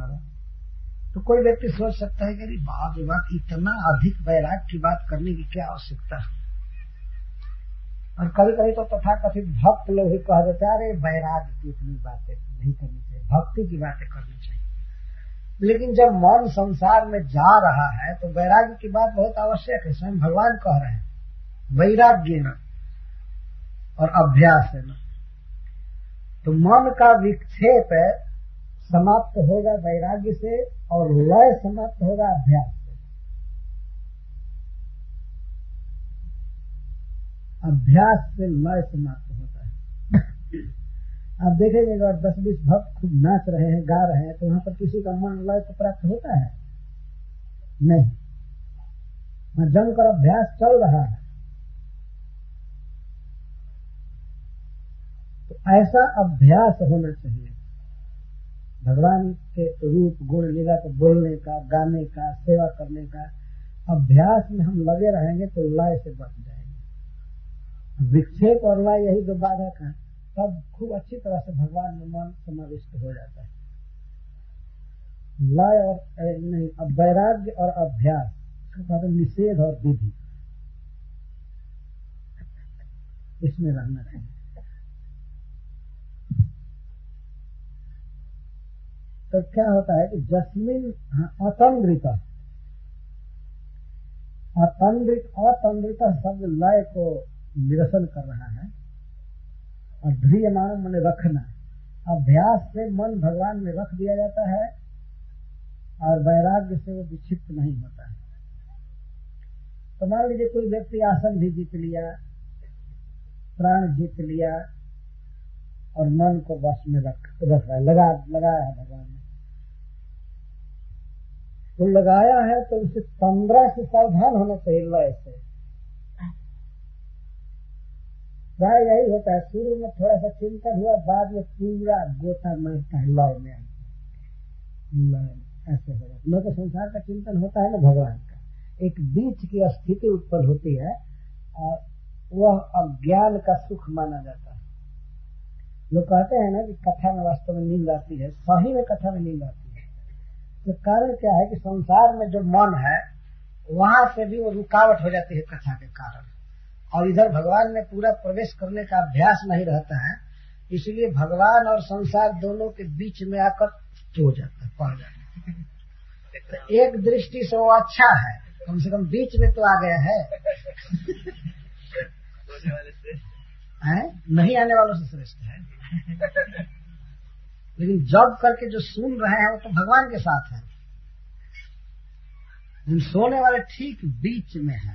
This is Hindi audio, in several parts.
हमारा। तो कोई व्यक्ति सोच सकता है कि बाप रे बाप, इतना अधिक वैराग्य की बात करने की क्या आवश्यकता है। और कभी कभी तो तथाकथित भक्त लोग ही कह देते हैं, अरे वैराग्य की इतनी बातें नहीं करनी चाहिए, भक्ति की बातें करनी चाहिए। लेकिन जब मन संसार में जा रहा है तो वैराग्य की बात बहुत आवश्यक है। स्वयं भगवान कह रहे हैं, वैराग्य न और अभ्यास है न। तो मन का विक्षेप समाप्त होगा वैराग्य से और लय समाप्त होगा अभ्यास से। अभ्यास से लय समाप्त होता है। आप देखेंगे अगर 10-20 भक्त खूब नाच रहे हैं, गा रहे हैं, तो वहां पर किसी का मन लय को प्राप्त होता है? नहीं। वहां जमकर अभ्यास चल रहा है। तो ऐसा अभ्यास होना चाहिए भगवान के रूप गुण लीला को बोलने का, गाने का, सेवा करने का। अभ्यास में हम लगे रहेंगे तो लय से बच जाएंगे। विक्षेप और लय यही दो बाधक है, तब खूब अच्छी तरह से भगवान में मन समाविष्ट हो जाता है। लय और नहीं, अब वैराग्य और अभ्यास, इसको कहते हैं निषेध और विधि, इसमें रहना चाहिए। तो क्या होता है कि जस्मिन अतंद्रित शब्द लय को निरसन कर रहा है। और ध्रियमान मन रखना, अभ्यास से मन भगवान में रख दिया जाता है और वैराग्य से वो विक्षिप्त नहीं होता है। तो मान लीजिए कोई व्यक्ति आसन भी जीत लिया, प्राण जीत लिया और मन को वश में रख रहा है, लगाया है भगवान ने। तो लगाया है तो उसे तंद्रा से सावधान होना चाहिए लय से। प्राय यही होता है, शुरू में थोड़ा सा चिंतन हुआ, बाद में पूरा गोता मारता है लय में। लय ऐसे होगा न तो संसार का चिंतन होता है न भगवान का। एक बीच की स्थिति उत्पन्न होती है और वह अज्ञान का सुख माना जाता है। लोग कहते हैं ना कि कथा में वास्तव में नींद आती है, सही में कथा में नींद आती है। तो कारण क्या है कि संसार में जो मन है वहां से भी वो रुकावट हो जाती है कथा के कारण, और इधर भगवान में पूरा प्रवेश करने का अभ्यास नहीं रहता है। इसलिए भगवान और संसार दोनों के बीच में आकर हो जाता है, पड़ जाता है। तो एक दृष्टि से वो अच्छा है, कम से कम बीच में तो आ गया है। नहीं आने वालों से श्रेष्ठ है। लेकिन जब करके जो सुन रहे हैं वो तो भगवान के साथ है, सोने वाले ठीक बीच में है।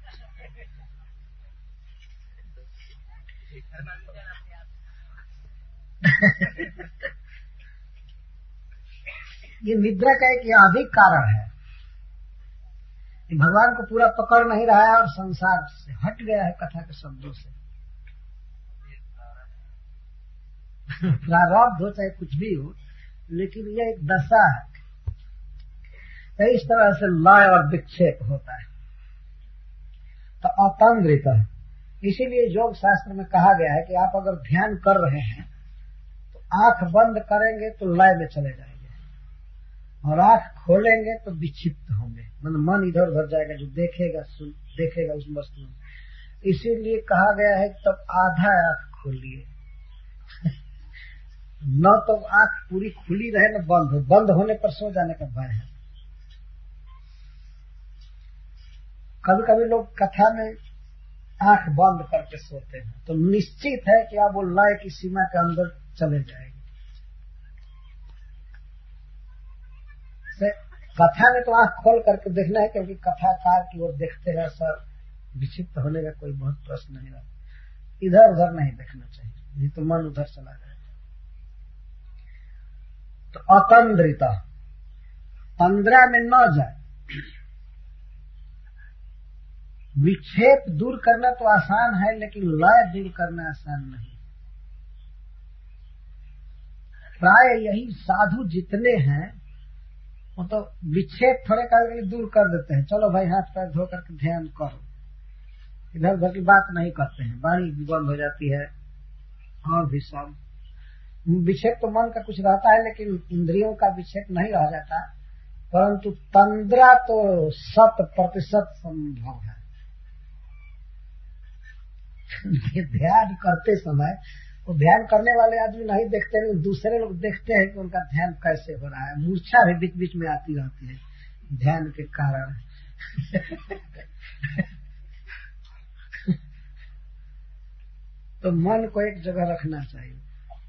ये निद्रा का एक अधिक कारण है कि भगवान को पूरा पकड़ नहीं रहा है और संसार से हट गया है कथा के शब्दों से। प्रारब्ध हो चाहे कुछ भी हो, लेकिन यह एक दशा है। तो इस तरह से लय और विक्षेप होता है। तो अतंद्रित, इसीलिए योग शास्त्र में कहा गया है कि आप अगर ध्यान कर रहे हैं तो आंख बंद करेंगे तो लय में चले जाएंगे और आंख खोलेंगे तो विक्षिप्त होंगे, मतलब मन इधर उधर जाएगा, जो देखेगा उस वस्तु में। इसीलिए कहा गया है तब आधा आंख खोलिए। न तो आंख पूरी खुली रहे न बंद होने पर सो जाने का भय है। कभी कभी लोग कथा में आंख बंद करके सोते हैं, तो निश्चित है कि आप वो लय की सीमा के अंदर चले जाएंगे। कथा में तो आंख खोल करके देखना है, क्योंकि कथाकार की ओर देखते हैं, सर विक्षिप्त होने का कोई बहुत प्रश्न नहीं रहता। इधर उधर नहीं देखना चाहिए, नहीं तो मन उधर चला जाएगा। तो अतंद्रिता, तंद्रा में न जाए। विक्षेप दूर करना तो आसान है, लेकिन लय दूर करना आसान नहीं। प्राय यही साधु जितने हैं वो तो विक्षेप थोड़े करके दूर कर देते हैं, चलो भाई हाथ पैर धो करके ध्यान करो, इधर उधर की बात नहीं करते हैं, वाणी भी बंद हो जाती है और भी सब। विक्षेप तो मन का कुछ रहता है, लेकिन इंद्रियों का विक्षेप नहीं रह जाता, परंतु तंद्रा तो 100% संभव है। ध्यान करते समय वो ध्यान करने वाले आदमी नहीं देखते, नहीं दूसरे लोग देखते हैं कि उनका ध्यान कैसे हो रहा है। मूर्छा भी बीच बीच में आती रहती है ध्यान के कारण। तो मन को एक जगह रखना चाहिए।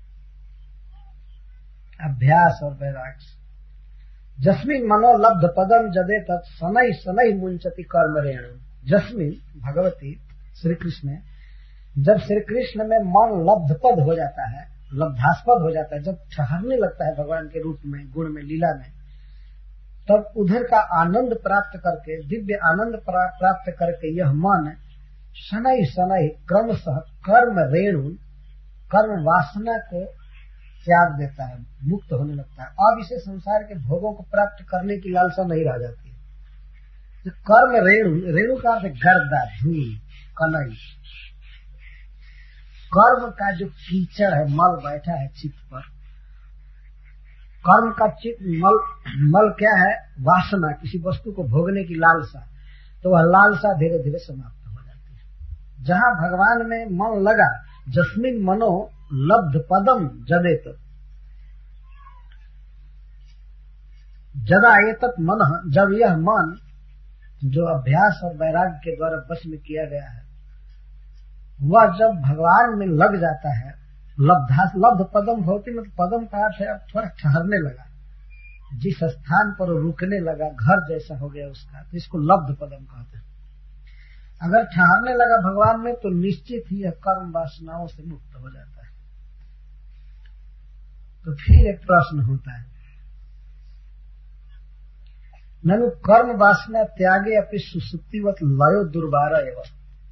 अभ्यास और वैराग्य। जस्मिन मनो लब्ध पदम जदे तत् शनै शनै मुंचति कर्म रेणु। जस्मिन भगवती श्री कृष्ण, जब श्री कृष्ण में मन लब्ध पद हो जाता है, लब्धास्पद हो जाता है, जब ठहरने लगता है भगवान के रूप में, गुण में, लीला में, तब उधर का आनंद प्राप्त करके, दिव्य आनंद प्राप्त करके यह मन शनै शनै क्रमशः कर्म रेणु, कर्म वासना को त्याग देता है, मुक्त होने लगता है। अब इसे संसार के भोगों को प्राप्त करने की लालसा नहीं रह जाती है। तो कर्म रेणु, रेणु का अर्थ गर्दा, धूल, कनई, कर्म का जो कीचड़ है, मल बैठा है चित्त पर, कर्म का चित्त मल क्या है? वासना, किसी वस्तु को भोगने की लालसा। तो वह लालसा धीरे धीरे समाप्त हो जाती है। जहाँ भगवान में मन लगा, जस्मिन मनो लब्ध पदम जदेत, जदा एतत् मन, जब यह मन जो अभ्यास और वैराग्य के द्वारा बस में किया गया है, वह जब भगवान में लग जाता है, लब्ध पदम भवति, मतलब पदम का अर्थ है अब थोड़ा ठहरने लगा, जिस स्थान पर रुकने लगा, घर जैसा हो गया उसका, तो इसको लब्ध पदम कहते हैं। अगर ठहरने लगा भगवान में तो निश्चित ही यह कर्म वासनाओं से मुक्त हो जाता है। तो फिर एक प्रश्न होता है, ननु कर्म वासना त्यागे अपनी सुसुप्तिवत लयो दुर्बारा एवं।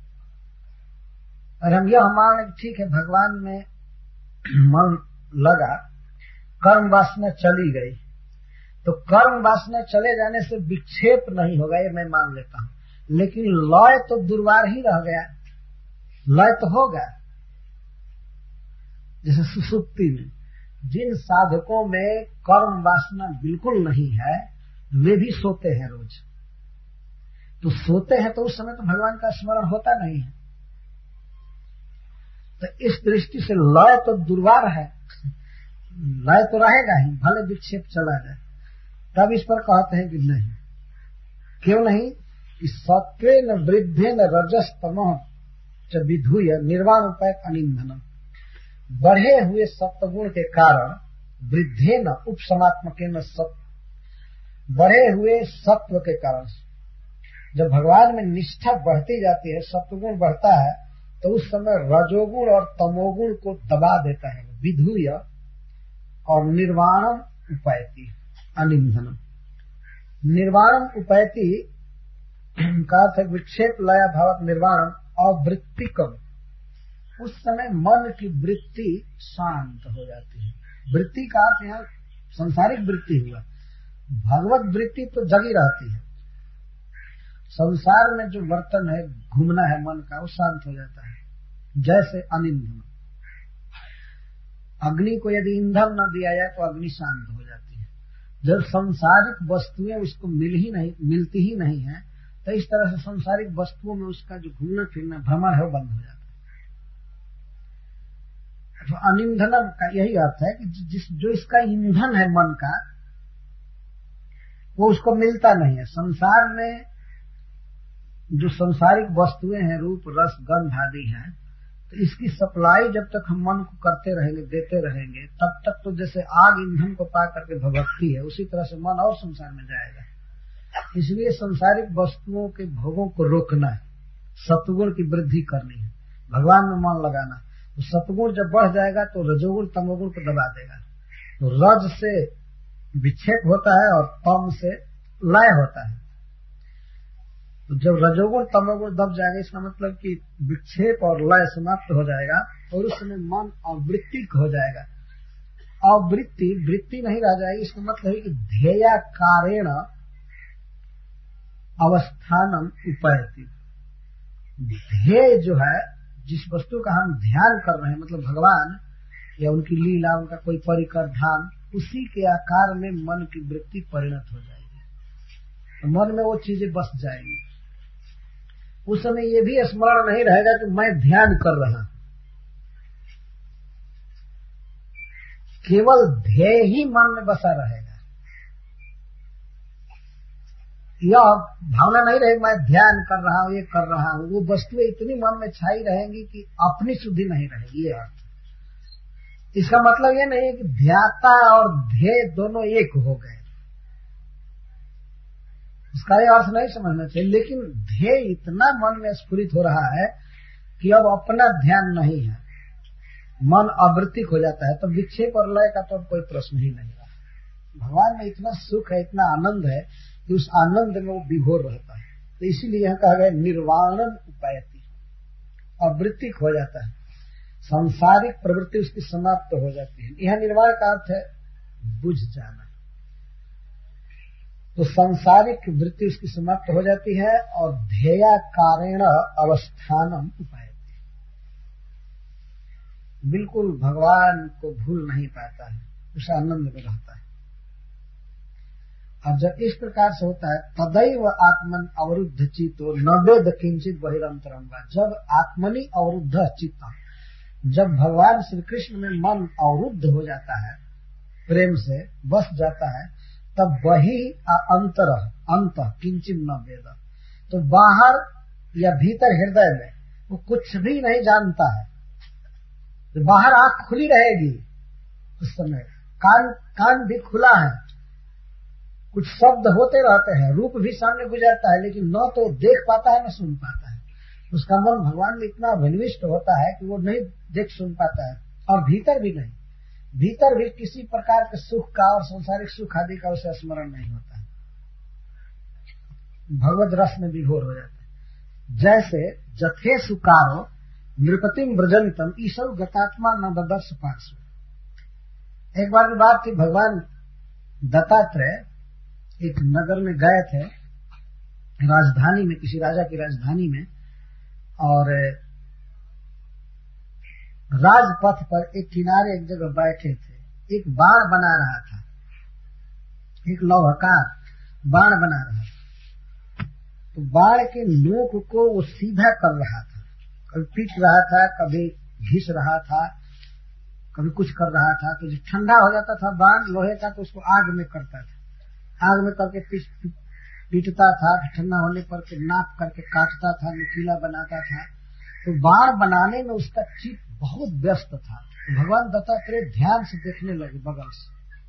और हम यह मान ठीक है भगवान में मन लगा, कर्म वासना चली गई, तो कर्म वासना चले जाने से विक्षेप नहीं होगा, ये मैं मान लेता हूं, लेकिन लय तो दुर्वार ही रह गया, लय तो होगा। जैसे सुसुप्ति में जिन साधकों में कर्म वासना बिल्कुल नहीं है, वे भी सोते हैं रोज, तो सोते हैं तो उस समय तो भगवान का स्मरण होता नहीं है। तो इस दृष्टि से लय तो दुर्वार है, लय तो रहेगा ही, भले विक्षेप चला जाए। तब इस पर कहते हैं कि नहीं, क्यों नहीं? कि सत्वेन वृद्धेन रजस तमः च विधूय निर्वाण उपाय अनिंधनम। बढ़े हुए सत्वगुण के कारण, वृद्धेन उपसमात्मकेन सत्व, बढ़े हुए सत्व के कारण, जब भगवान में निष्ठा बढ़ती जाती है, सत्वगुण बढ़ता है, तो उस समय रजोगुण और तमोगुण को दबा देता है, विधूय और निर्वाणम उपैति अनिंधनम। निर्वाणम उपैति का अर्थ विक्षेप लया भावत निर्वाणम अवृत्तिकम। उस समय मन की वृत्ति शांत हो जाती है। वृत्ति का अर्थ यहाँ संसारिक वृत्ति हुआ, भगवत वृत्ति तो जगी रहती है। संसार में जो वर्तन है, घूमना है मन का, वो शांत हो जाता है। जैसे अनिंधन, अग्नि को यदि ईंधन न दिया जाए तो अग्नि शांत हो जाती है। जब संसारिक वस्तुएं उसको मिलती ही नहीं है, तो इस तरह से संसारिक वस्तुओं में उसका जो घूमना फिरना भ्रमण है वो बंद हो जाता है। तो अनिंधनम का यही अर्थ है कि जो इसका ईंधन है मन का, वो उसको मिलता नहीं है। संसार में जो संसारिक वस्तुएं हैं, रूप रस गंध आदि हैं, तो इसकी सप्लाई जब तक हम मन को करते रहेंगे, देते रहेंगे, तब तक तो जैसे आग ईंधन को पा करके भभकती है, उसी तरह से मन और संसार में जाएगा। इसलिए संसारिक वस्तुओं के भोगों को रोकना है, सत्वगुण की वृद्धि करनी है, भगवान में मन लगाना। तो सत्वगुण जब बढ़ जाएगा तो रजोगुण तमोगुण को दबा देगा। तो रज से विक्षेप होता है और तम से लय होता है। तो जब रजोगुण तमोगुण दब जाएगा, इसका मतलब कि विक्षेप और लय समाप्त हो जाएगा, और उस समय मन अवृत्तिक हो जाएगा। अवृत्ति वृत्ति नहीं रह जाएगी। इसका मतलब है कि ध्येयाकारेण अवस्थानम उपैति। ध्येय जो है, जिस वस्तु का हम ध्यान कर रहे हैं, मतलब भगवान, या उनकी लीला, उनका कोई परिकर धाम, उसी के आकार में मन की वृत्ति परिणत हो जाएगी, तो मन में वो चीजें बस जाएंगी। उस समय ये भी स्मरण नहीं रहेगा कि मैं ध्यान कर रहा हूं, केवल ध्येय ही मन में बसा रहेगा। यह भावना नहीं रहेगी मैं ध्यान कर रहा हूं, ये कर रहा हूं। वो वस्तुएं इतनी मन में छाई रहेंगी कि अपनी शुद्धि नहीं रहेगी। ये अर्थ। इसका मतलब ये नहीं है कि ध्याता और ध्येय दोनों एक हो गए, इसका ये अर्थ नहीं समझना चाहिए। लेकिन ध्येय इतना मन में स्फुरित हो रहा है कि अब अपना ध्यान नहीं है, मन आवृत्तिक हो जाता है, तो विक्षेप और लय का तो कोई प्रश्न ही नहीं रहा। भगवान में इतना सुख है, इतना आनंद है कि उस आनंद में वो विभोर रहता है। तो इसीलिए यहाँ कहा गया निर्वाणम उपायति, आवृत्तिक हो जाता है, सांसारिक प्रवृत्ति उसकी समाप्त हो जाती है। यह निर्वाण का अर्थ है बुझ जाना, तो सांसारिक वृत्ति उसकी समाप्त हो जाती है और ध्येयाकारेण अवस्थानम उपायति, बिल्कुल भगवान को भूल नहीं पाता है, उस आनंद में रहता है। अब जब इस प्रकार से होता है तदैव आत्मन अवरुद्ध चित्तो न वेद किंचित बहिरंतरम वा, जब आत्मनि अवरुद्ध चित्त, जब भगवान श्री कृष्ण में मन अवरुद्ध हो जाता है, प्रेम से बस जाता है, तब वही अंतर अंत किंचित न वेद, तो बाहर या भीतर हृदय में वो कुछ भी नहीं जानता है। तो बाहर आंख खुली रहेगी उस समय, कान भी खुला है, कुछ शब्द होते रहते हैं, रूप भी सामने गुजरता है, लेकिन न तो देख पाता है न सुन पाता है। उसका मन भगवान में इतना अभिनिविष्ट होता है कि वो नहीं देख सुन पाता है, और भीतर भी नहीं, भीतर भी किसी प्रकार के सुख का और सांसारिक सुख आदि का उसे स्मरण नहीं होता है, भगवद रस में विभोर हो जाता है। जैसे जथे सुकारो नृपतिम व्रजंतम ईशव गतात्मा न ददर्श पार्श्व। एक बार की बात थी, भगवान दत्तात्रेय एक नगर में गए थे, राजधानी में, किसी राजा की राजधानी में, और राजपथ पर एक किनारे एक जगह बैठे थे। एक बाण बना रहा था, एक लौहकार बाण बना रहा था, तो बाण के नोक को वो सीधा कर रहा था, कभी पीट रहा था, कभी घिस रहा था, कभी कुछ कर रहा था। तो जब ठंडा हो जाता था बाण लोहे का, तो उसको आग में करता था, आग में करके पीटता था, ठंडा होने पर के नाप करके काटता था, नुकीला बनाता था। तो बाण बनाने में उसका चित्त बहुत व्यस्त था। तो भगवान दत्तात्रेय ध्यान से देखने लगे बगल से,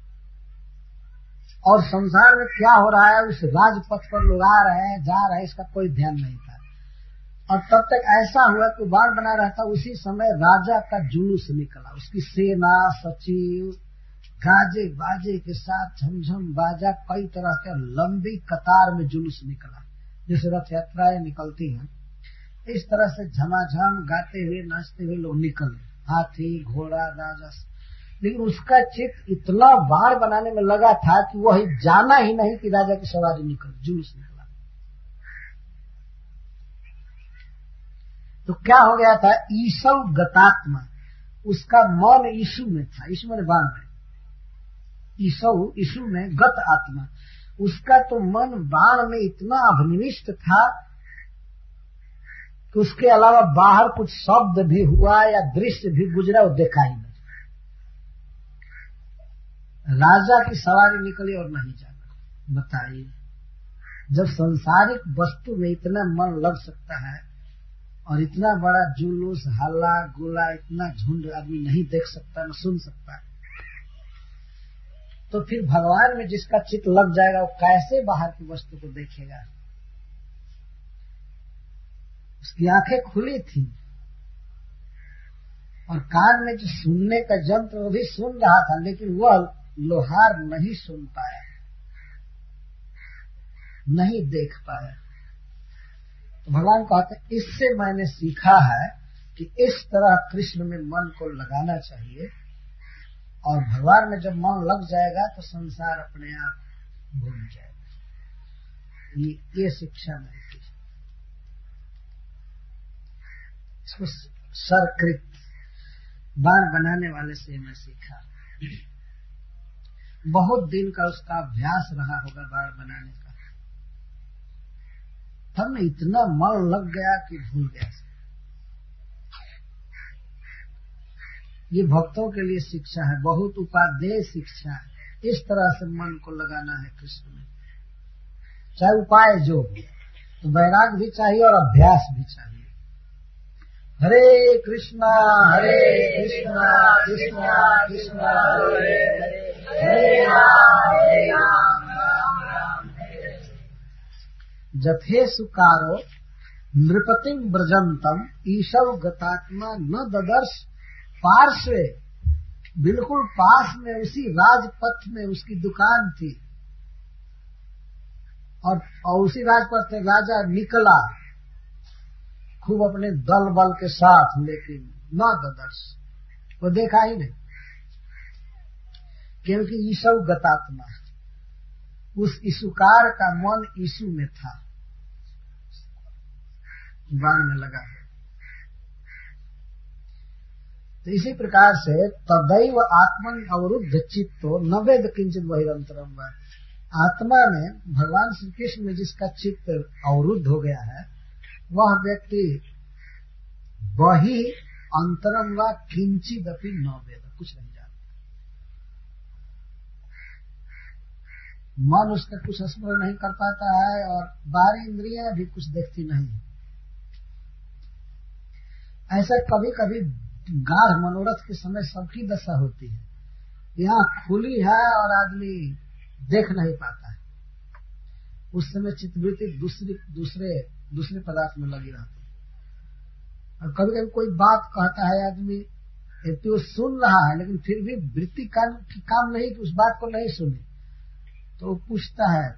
और संसार में क्या हो रहा है, उस राजपथ पर लोग आ रहे हैं, जा रहे हैं, इसका कोई ध्यान नहीं था। और तब तक ऐसा हुआ कि बाण बना रहा था, उसी समय राजा का जुलूस निकला, उसकी सेना, सचिव, गाजे बाजे के साथ झमझम बाजा, कई तरह के लंबी कतार में जुलूस निकला, जैसे रथ यात्राएं निकलती हैं, इस तरह से झमाझम गाते हुए नाचते हुए लोग निकले, हाथी घोड़ा राजा। लेकिन उसका चित्त इतना बाण बनाने में लगा था कि वह जाना ही नहीं कि राजा की सवारी निकल, जुलूस निकला। तो क्या हो गया था, ईशव गतात्मा, उसका मन यीशु में था, यीशु में बाण में, ईशव यीशु में गत आत्मा, उसका तो मन बाण में इतना अभिनिविष्ट था कि उसके अलावा बाहर कुछ शब्द भी हुआ या दृश्य भी गुजरा वो देखा ही नहीं। राजा की सवारी निकली और नहीं जाना। बताइए, जब संसारिक वस्तु में इतना मन लग सकता है और इतना बड़ा जुलूस हल्ला गुला, इतना झुंड आदमी नहीं देख सकता न सुन सकता, तो फिर भगवान में जिसका चित्त लग जाएगा वो कैसे बाहर की वस्तु को देखेगा। उसकी आंखें खुली थी और कान में जो सुनने का यंत्र वो भी सुन रहा था, लेकिन वह लोहार नहीं सुन पाया, नहीं देख पाया। तो भगवान कहते हैं इससे मैंने सीखा है कि इस तरह कृष्ण में मन को लगाना चाहिए, और भगवान में जब मन लग जाएगा तो संसार अपने आप भूल जाएगा। ये शिक्षा नहीं की। इसको सरकृत बाण बनाने वाले से मैं सीखा। बहुत दिन का उसका अभ्यास रहा होगा बाण बनाने का, तब में इतना मन लग गया कि भूल गया। ये भक्तों के लिए शिक्षा है, बहुत उपादेय शिक्षा है। इस तरह से मन को लगाना है कृष्ण में, चाहे उपाय जो हो, तो वैराग भी चाहिए और अभ्यास भी चाहिए। हरे कृष्णा कृष्णा कृष्णा हरे हरे, हरे राम राम राम हरे हरे। जथे सुकारो नृपतिम व्रजंतम ईशव गतात्मा न ददर्श पार्श्वे। बिल्कुल पास में उसी राजपथ में उसकी दुकान थी, और उसी राजपथ से राजा निकला खूब अपने दल बल के साथ, लेकिन न ददर्श, वो देखा ही नहीं, क्योंकि ईशव गतात्मा, उस ईशुकार का मन ईशु में था, बाण में लगा। तो इसी प्रकार से तदैव आत्मन अवरुद्ध चित्तो न वेद किंचित बहिरंतरम वा। आत्मा में भगवान श्री कृष्ण में जिसका चित्त अवरुद्ध हो गया है, वह व्यक्ति वही अंतरम व किंचित अपनी न वेद, कुछ नहीं जानता। मन उसका कुछ स्मरण नहीं कर पाता है और बाहरी इंद्रियां भी कुछ देखती नहीं। ऐसा कभी कभी गाढ़ मनोरथ के समय सबकी दशा होती है। यहाँ खुली है और आदमी देख नहीं पाता है, उस समय चित्तवृत्ति दूसरे पदार्थ में लगी रहती है। और कभी कभी कोई बात कहता है आदमी, तो वो सुन रहा है लेकिन फिर भी वृत्ति काम नहीं कि उस बात को नहीं सुने, तो वो पूछता है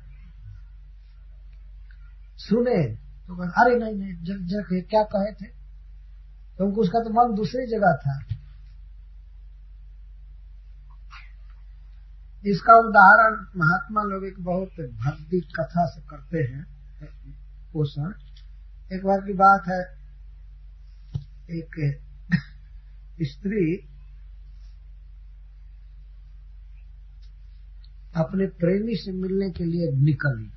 सुने, तो अरे नहीं जग क्या कहे थे, क्योंकि उसका तो मन दूसरी जगह था। इसका उदाहरण महात्मा लोग एक बहुत भक्ति कथा से करते हैं पोषण। एक बार की बात है, एक स्त्री अपने प्रेमी से मिलने के लिए निकली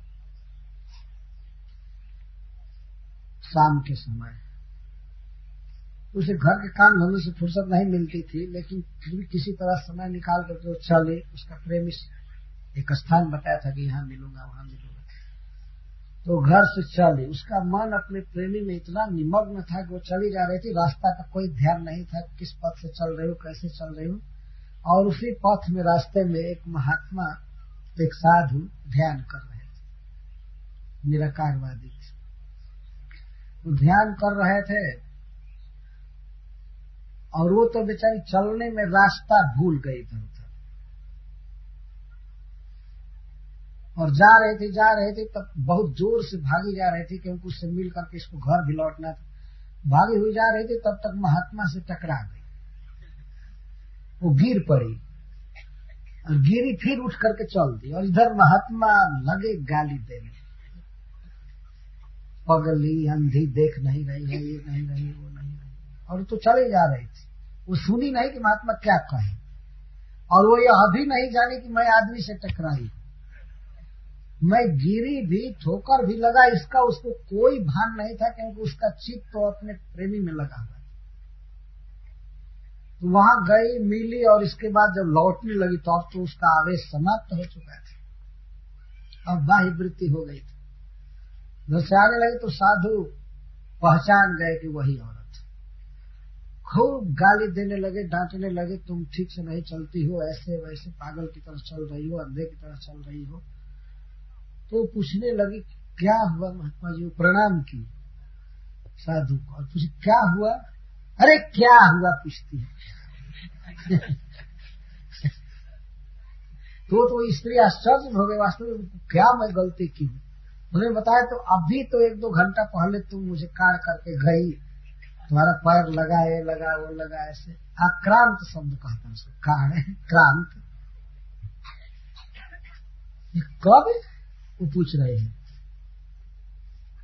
शाम के समय। उसे घर के काम धंधे से फुर्सत नहीं मिलती थी, लेकिन फिर भी किसी तरह समय निकाल करके वो चले। उसका प्रेमी एक स्थान बताया था कि यहाँ मिलूंगा वहां मिलूंगा, तो घर से चली। उसका मन अपने प्रेमी में इतना निमग्न था कि वो चली जा रही थी, रास्ता का कोई ध्यान नहीं था, किस पथ से चल रही हूँ, कैसे चल रही हूँ। और उसी पथ में रास्ते में एक महात्मा, एक साधु ध्यान कर रहे थे, निराकारवादी थे। वो ध्यान कर रहे थे और वो तो बेचारी चलने में रास्ता भूल गई इधर उधर, और जा रही थी तब बहुत जोर से भागी जा रही थी, क्योंकि उससे मिल करके इसको घर भी लौटना था। भागी हुई जा रही थी, तब तक महात्मा से टकरा गई, वो गिर पड़ी और गिरी, फिर उठ करके चल दी। और इधर महात्मा लगे गाली देने, पगली अंधी देख नहीं रही है, ये नहीं रही वो नहीं रही, और तो चले जा रही थी। वो सुनी नहीं कि महात्मा क्या कहे, और वो यह भी नहीं जानी कि मैं आदमी से टकराई, मैं गिरी भी, ठोकर भी लगा, इसका उसको कोई भान नहीं था, क्योंकि उसका चित्त तो अपने प्रेमी में लगा हुआ। तो वहां गई, मिली, और इसके बाद जब लौटने लगी तो अब तो उसका आवेश समाप्त हो चुका था, अब बाह्य वृत्ति हो गई थी। घर से आने लगी तो साधु पहचान गए कि वही औरत। खूब गाली देने लगे, डांटने लगे, तुम ठीक से नहीं चलती हो, ऐसे वैसे पागल की तरह चल रही हो, अंधे की तरह चल रही हो। तो पूछने लगी क्या हुआ महात्मा जी, प्रणाम की साधु को, और पूछे क्या हुआ, अरे क्या हुआ पूछती है। तो स्त्री आश्चर्य हो गई, वास्तव में क्या मैं गलती की हूँ। उन्होंने बताया तो अभी तो 1-2 घंटा पहले तुम मुझे काट करके गई, तुम्हारा पैर लगा, ये लगा, वो लगा, ऐसे आक्रांत शब्द कहता है उसको, काढ़ क्रांत। कब वो पूछ रहे हैं,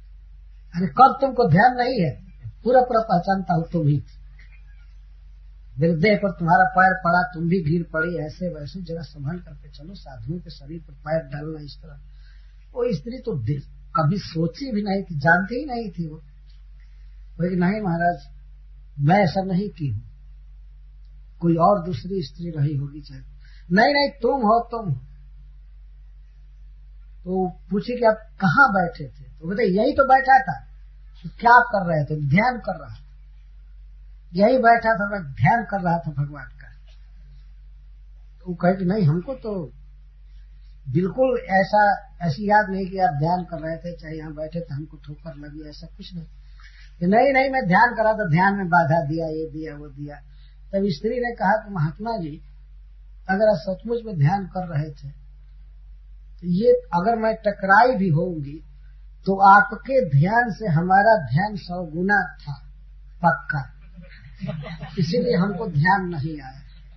अरे कब तुमको ध्यान नहीं है, पूरा पहचानता हूं तुम ही। मेरे देह पर तुम्हारा पैर पड़ा, तुम भी गिर पड़ी, ऐसे वैसे जरा संभल करके चलो, साधुओं के शरीर पर पैर डालना इस तरह। वो स्त्री तो कभी सोची भी नहीं थी, जानती ही नहीं थी वो। बोले नहीं महाराज, मैं ऐसा नहीं की हूं, कोई और दूसरी स्त्री रही होगी चाहे। नहीं नहीं, तुम हो, तुम हो। तो पूछे कि आप कहाँ बैठे थे? तो बोले यही तो बैठा था। तो क्या कर रहे थे? ध्यान कर रहा था। यही बैठा था, मैं ध्यान कर रहा था भगवान का। तो वो कहे कि नहीं, हमको तो बिल्कुल ऐसी याद नहीं कि आप ध्यान कर रहे थे, चाहे यहाँ बैठे थे हमको ठोकर लगी, ऐसा कुछ नहीं। नहीं नहीं, मैं ध्यान कर रहा था, ध्यान में बाधा दिया, ये दिया वो दिया। तब स्त्री ने कहा कि महात्मा जी, अगर आप सचमुच में ध्यान कर रहे थे, तो ये अगर मैं टकराई भी होंगी तो आपके ध्यान से हमारा ध्यान 100 गुना था पक्का, इसीलिए हमको ध्यान नहीं आया।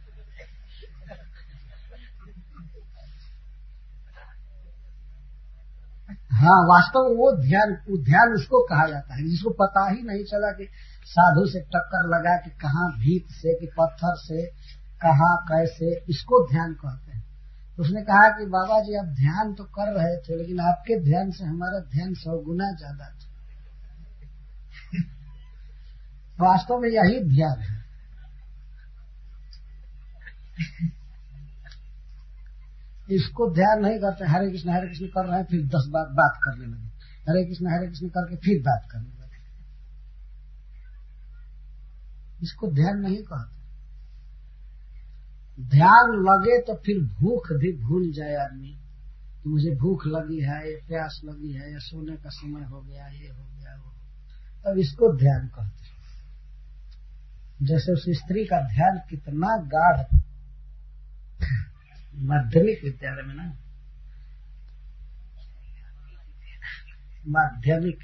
हाँ, वास्तव में वो ध्यान उसको कहा जाता है जिसको पता ही नहीं चला कि साधु से टक्कर लगा कि कहाँ भीत से कि पत्थर से, कहाँ कैसे, इसको ध्यान कहते हैं। तो उसने कहा कि बाबा जी आप ध्यान तो कर रहे थे, लेकिन आपके ध्यान से हमारा ध्यान 100 गुना ज्यादा था। वास्तव में यही ध्यान है। इसको ध्यान नहीं करते, हरे कृष्ण कर रहे हैं, फिर 10 बात करने लगे, हरे कृष्ण करके फिर बात करने लगे। इसको ध्यान नहीं कहते। ध्यान लगे तो फिर भूख भी भूल जाए आदमी कि मुझे भूख लगी है, ये प्यास लगी है, या सोने का समय हो गया, ये हो गया वो, तब इसको ध्यान कहते हैं। जैसे उस स्त्री का ध्यान कितना गाढ़, माध्यमिक विद्यालय में ना, माध्यमिक।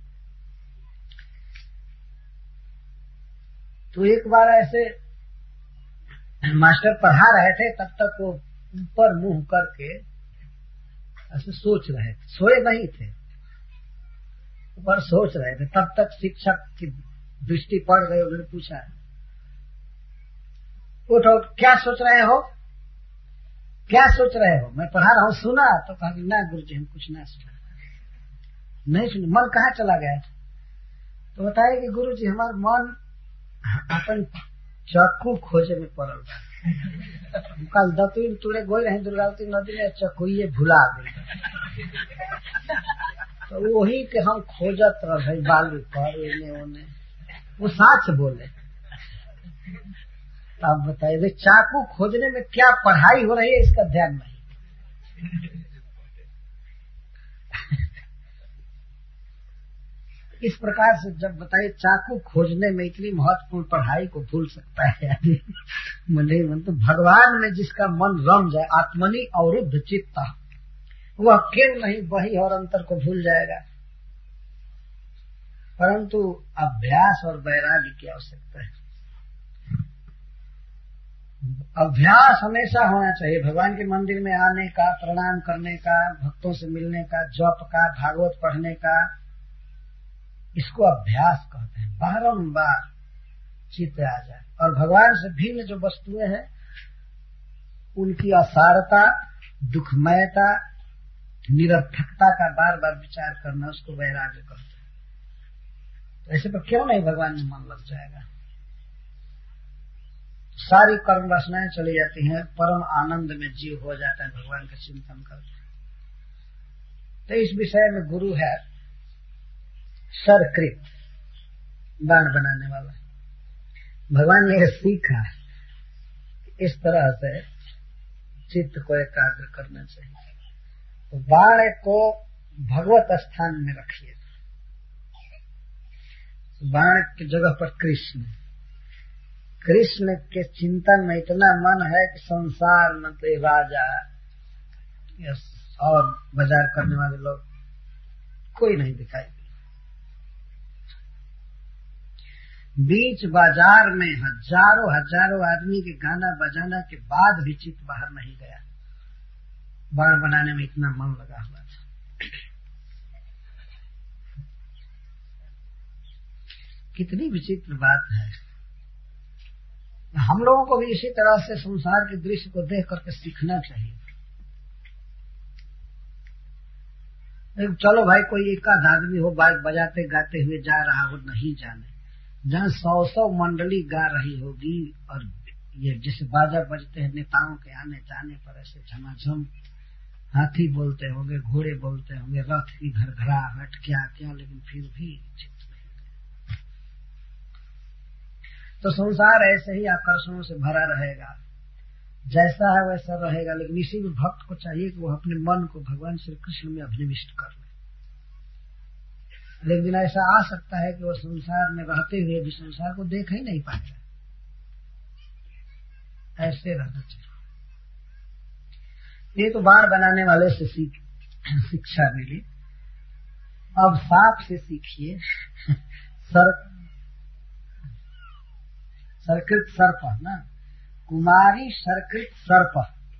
तो एक बार ऐसे मास्टर पढ़ा रहे थे, तब तक वो ऊपर मुंह करके ऐसे सोच रहे थे, सोए नहीं थे, ऊपर सोच रहे थे। तब तक शिक्षक की दृष्टि पड़ गई, उन्होंने पूछा उठो, क्या सोच रहे हो, क्या सोच रहे हो? मैं पढ़ा रहा हूँ, सुना? तो कहा कि ना गुरुजी, हम कुछ ना सुना, नहीं सुना। मन कहाँ चला गया? तो बताया कि गुरुजी हमारा मन अपन चाकू खोजे में पड़ल। कल दतुन तुड़े गोई रहे दुर्गावती नदी में, चकुए भुला गए। तो वही के हम खोजत रहे बालू पर, इन्हें उन्हें। वो साच बोले। अब बताइए, चाकू खोजने में क्या पढ़ाई हो रही है, इसका ध्यान नहीं। इस प्रकार से जब बताइए चाकू खोजने में इतनी महत्वपूर्ण पढ़ाई को भूल सकता है आदमी। मन तो भगवान में जिसका मन रम जाए, आत्मनि अवरुद्ध चित्त, वह क्यों नहीं वही और अंतर को भूल जाएगा। परंतु अभ्यास और वैराग्य की आवश्यकता है। अभ्यास हमेशा होना चाहिए, भगवान के मंदिर में आने का, प्रणाम करने का, भक्तों से मिलने का, जप का, भागवत पढ़ने का, इसको अभ्यास कहते हैं। बारंबार चित्त आ जाए और भगवान से भिन्न जो वस्तुएं हैं उनकी असारता, दुखमयता, निरर्थकता का बार बार विचार करना, उसको वैराग्य कहते हैं। तो ऐसे पर क्यों नहीं भगवान में मन लग जाएगा? सारी कर्म वासनाएं चली जाती हैं, परम आनंद में जीव हो जाता है भगवान का चिंतन करके। तो इस विषय में गुरु है सरकृत, बाण बनाने वाला। भगवान ने सीखा इस तरह से चित्त को एकाग्र करना चाहिए। तो बाण को भगवत स्थान में रखिए। बाण की जगह पर कृष्ण के चिंतन में इतना मन है कि संसार में तो राजा और बाजार करने वाले लोग कोई नहीं दिखाई दिया। बीच बाजार में हजारों आदमी के गाना बजाना के बाद भी चित्त बाहर नहीं गया। बाण बनाने में इतना मन लगा हुआ था। कितनी विचित्र बात है। हम लोगों को भी इसी तरह से संसार के दृश्य को देख करके सीखना चाहिए। चलो भाई, कोई एक आध आदमी हो बाइक बजाते गाते हुए जा रहा हो, नहीं जाने, जहाँ 100 मंडली गा रही होगी और ये जैसे बाजा बजते हैं नेताओं के आने जाने पर, ऐसे झमाझम हाथी बोलते होंगे, घोड़े बोलते होंगे, रथ की घरघराहट क्या क्या, लेकिन फिर भी चित्त नहीं। तो संसार ऐसे ही आकर्षणों से भरा रहेगा, जैसा है वैसा रहेगा, लेकिन इसी में भक्त को चाहिए कि वो अपने मन को भगवान श्री कृष्ण में अभिनिविष्ट कर ले। लेकिन ऐसा आ सकता है कि वो संसार में रहते हुए भी संसार को देख ही नहीं पाता, ऐसे रहना चाहिए। ये तो बाण बनाने वाले से शिक्षा मिली। अब सांप से सीखिए। सरकृत सर्प ना, कुमारी सरकृत सर्प,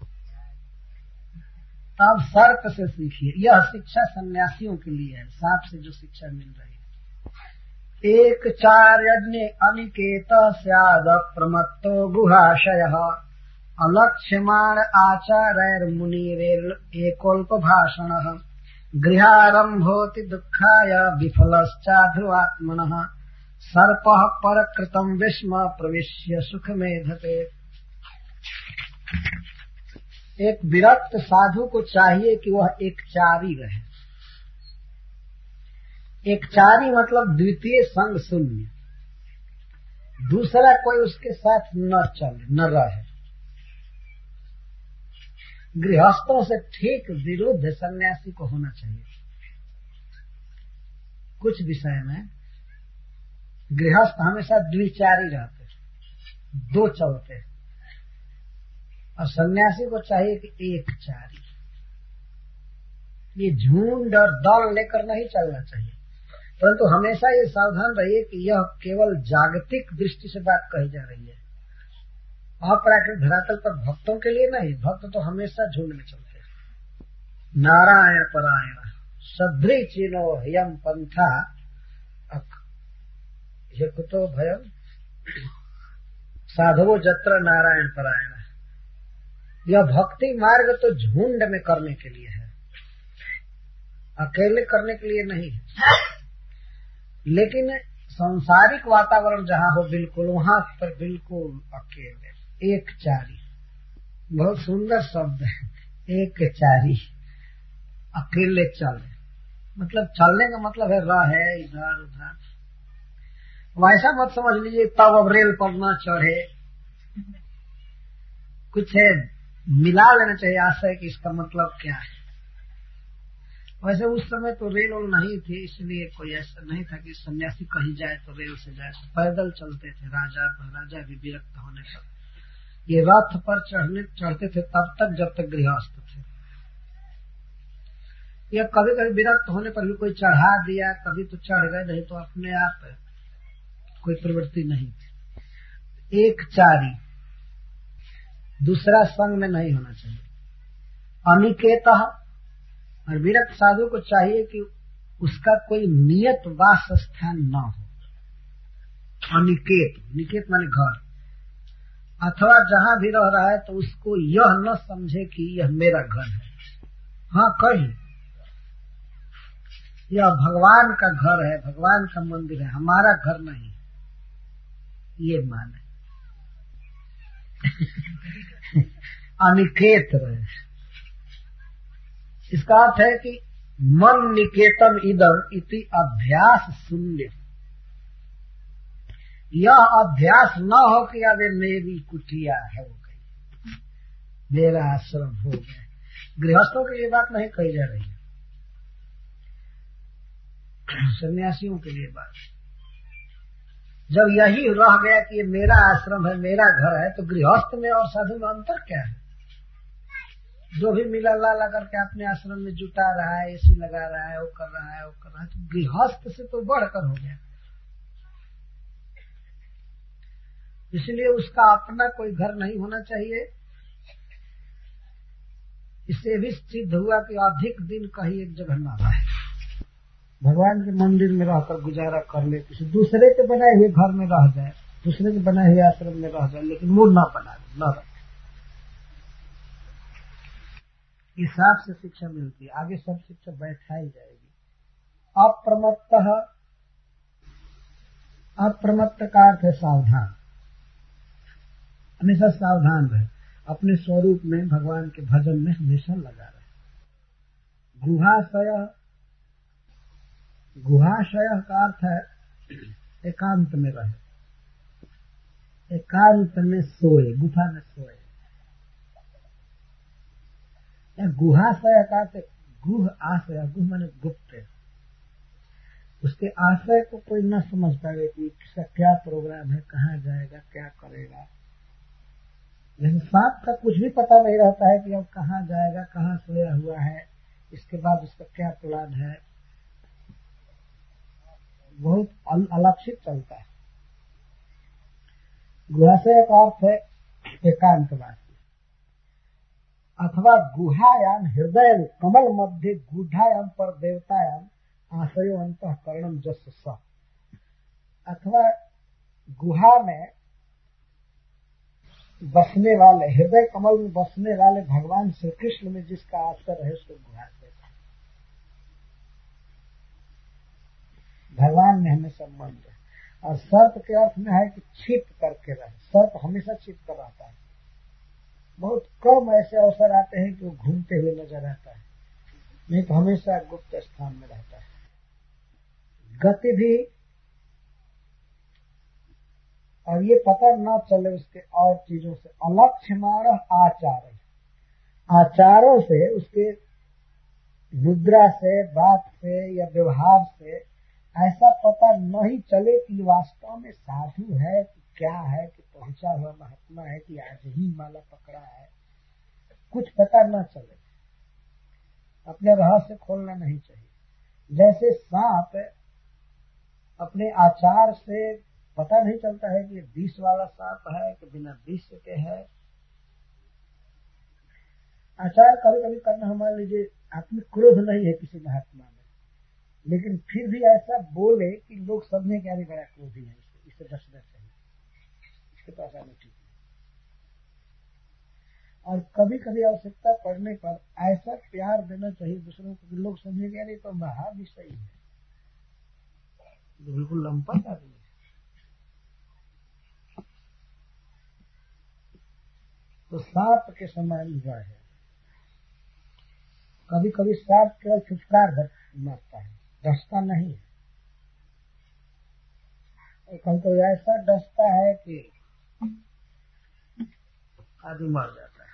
तब सर्प से सीखिए। यह शिक्षा सन्यासियों के लिए है, सांप से जो शिक्षा मिल रही है। एक चार्यज्ञ अनिकेत स्याद प्रमत्तो गुहाशयः अलक्ष्यमाण आचार्यर मुनिरेल एकोल्प भाषणः गृहारम्भोति दुःखाय विफलश्चाध्रुवात्मनः सर्पः परकृतं विस्म प्रविश्य सुख मेधते। एक विरक्त साधु को चाहिए कि वह एक चारी रहे। एक चारी मतलब द्वितीय संग शून्य, दूसरा कोई उसके साथ न चले न रहे। गृहस्थों से ठीक विरुद्ध सन्यासी को होना चाहिए। कुछ विषय में गृहस्थ हमेशा द्विचारी रहते, दो चलते, और सन्यासी को चाहिए कि एक चारी। ये झुंड और दल लेकर नहीं चलना चाहिए, परंतु हमेशा ये सावधान रहिए कि यह केवल जागतिक दृष्टि से बात कही जा रही है, अपराकृत धरातल पर भक्तों के लिए नहीं। भक्त तो हमेशा झुंड में चलते हैं। नारायण परायण सद्री चिनो यम पंथा कुतो भयम साधवो जत्र नारायण परायण। यह भक्ति मार्ग तो झुंड में करने के लिए है, अकेले करने के लिए नहीं है। लेकिन सांसारिक वातावरण जहाँ हो बिल्कुल वहां पर बिल्कुल अकेले, एक चारी, बहुत सुंदर शब्द है, एक चारी, अकेले चले। मतलब चलने का मतलब है रहे इधर उधर। वैसा मत समझ लीजिए तब अब रेल पर न चढ़े, कुछ है मिला लेना चाहिए आशय कि इसका मतलब क्या है। वैसे उस समय तो रेल और नहीं थी, इसलिए कोई ऐसा नहीं था कि सन्यासी कहीं जाए तो रेल से जाए, पैदल चलते थे। राजा भी विरक्त होने पर ये रथ पर चढ़ते थे तब तक जब तक गृहस्थ थे। यह कभी कभी विरक्त होने पर भी कोई चढ़ा दिया, कभी तो चढ़ गए, नहीं तो अपने आप कोई प्रवृत्ति नहीं थी। एक चारी, दूसरा संग में नहीं होना चाहिए। अनिकेत, और विरक्त साधु को चाहिए कि उसका कोई नियत वास स्थान न हो। अनिकेत, निकेत माने घर, अथवा जहां भी रह रहा है तो उसको यह न समझे कि यह मेरा घर है। हाँ कहीं यह भगवान का घर है, भगवान का मंदिर है, हमारा घर नहीं, ये माने। अनिकेत रहे, इसका अर्थ है कि मन निकेतम इदम इति अभ्यास शून्य। यह अभ्यास न हो कि अब मेरी कुटिया है हो गई, मेरा आश्रम हो गया। गृहस्थों के लिए बात नहीं कही जा रही है, सन्यासियों के लिए बात। जब यही रह गया कि ये मेरा आश्रम है, मेरा घर है, तो गृहस्थ में और साधु में अंतर क्या है? जो भी मिला ला करके अपने आश्रम में जुटा रहा है, एसी लगा रहा है, वो कर रहा है, वो कर रहा है, तो गृहस्थ से तो बढ़कर हो गया। इसलिए उसका अपना कोई घर नहीं होना चाहिए। इससे भी सिद्ध हुआ कि अधिक दिन कहीं एक जगह न रहे, भगवान के मंदिर में रहकर गुजारा कर ले, किसी दूसरे के बनाए हुए घर में रह जाए दूसरे के बनाए हुए आश्रम में रह जाए, लेकिन मूड ना बना न रहे। हिसाब से शिक्षा मिलती है, आगे सब शिक्षा बैठाई जाएगी। अप्रमत्त का अर्थ है सावधान, हमेशा सावधान रहे, अपने स्वरूप में भगवान के भजन में हमेशा लगा रहे। गुहाशय का अर्थ है एकांत में रहे, एकांत में सोए, गुफा में सोए। गुहाशय का अर्थ गुह आशय, गुह माने गुप्त, उसके आशय को कोई न समझ पाए कि इसका क्या प्रोग्राम है, कहाँ जाएगा, क्या करेगा। लेकिन सांप का कुछ भी पता नहीं रहता है कि अब कहाँ जाएगा, कहाँ सोया हुआ है, इसके बाद उसका क्या प्लान है, बहुत अलक्षित चलता है। गुहाशय का अर्थ है एकांतवासी, अथवा गुहायाम हृदय कमल मध्य गुढ़ायाम पर देवतायाम आशयो अंतःकरणम जस स, अथवा गुहा में बसने वाले, हृदय कमल में बसने वाले भगवान श्री कृष्ण में जिसका आश्रय है उसको गुहाशय, भगवान में हमें संबंध है। और सर्प के अर्थ में है कि छिप करके रहे, सर्प हमेशा छिप कर रहता है, बहुत कम ऐसे अवसर आते हैं कि वो घूमते हुए नजर आता है, नहीं तो हमेशा गुप्त स्थान में रहता है। गति भी, और ये पता न चले उसके और चीजों से, अलक्ष्यमाण आचार, आचारों से, उसके मुद्रा से, बात से या व्यवहार से ऐसा पता नहीं चले कि वास्तव में साधु है कि क्या है, कि पहुंचा हुआ महात्मा है कि आज ही माला पकड़ा है, कुछ पता न चले। अपने रहस्य खोलना नहीं चाहिए। जैसे सांप अपने आचार से पता नहीं चलता है कि विष वाला सांप है कि बिना विष के है। आचार कभी कभी करना, हमारे लिए आत्मिक क्रोध नहीं है किसी महात्मा में, लेकिन फिर भी ऐसा बोले कि लोग समझे कि अरे बड़ा क्रोधी है, इससे बचना चाहिए, इसके पास आना ठीक है। और कभी कभी आवश्यकता पड़ने पर ऐसा प्यार देना चाहिए दूसरों को कि लोग समझे कि अरे तो महा भी सही है, बिल्कुल लंपट आदमी है। तो सांप के समान हुआ है। कभी कभी सांप केवल फुफकार मारता है, डसता नहीं है। कभी कभी ऐसा डसता है कि आदमी मर जाता है।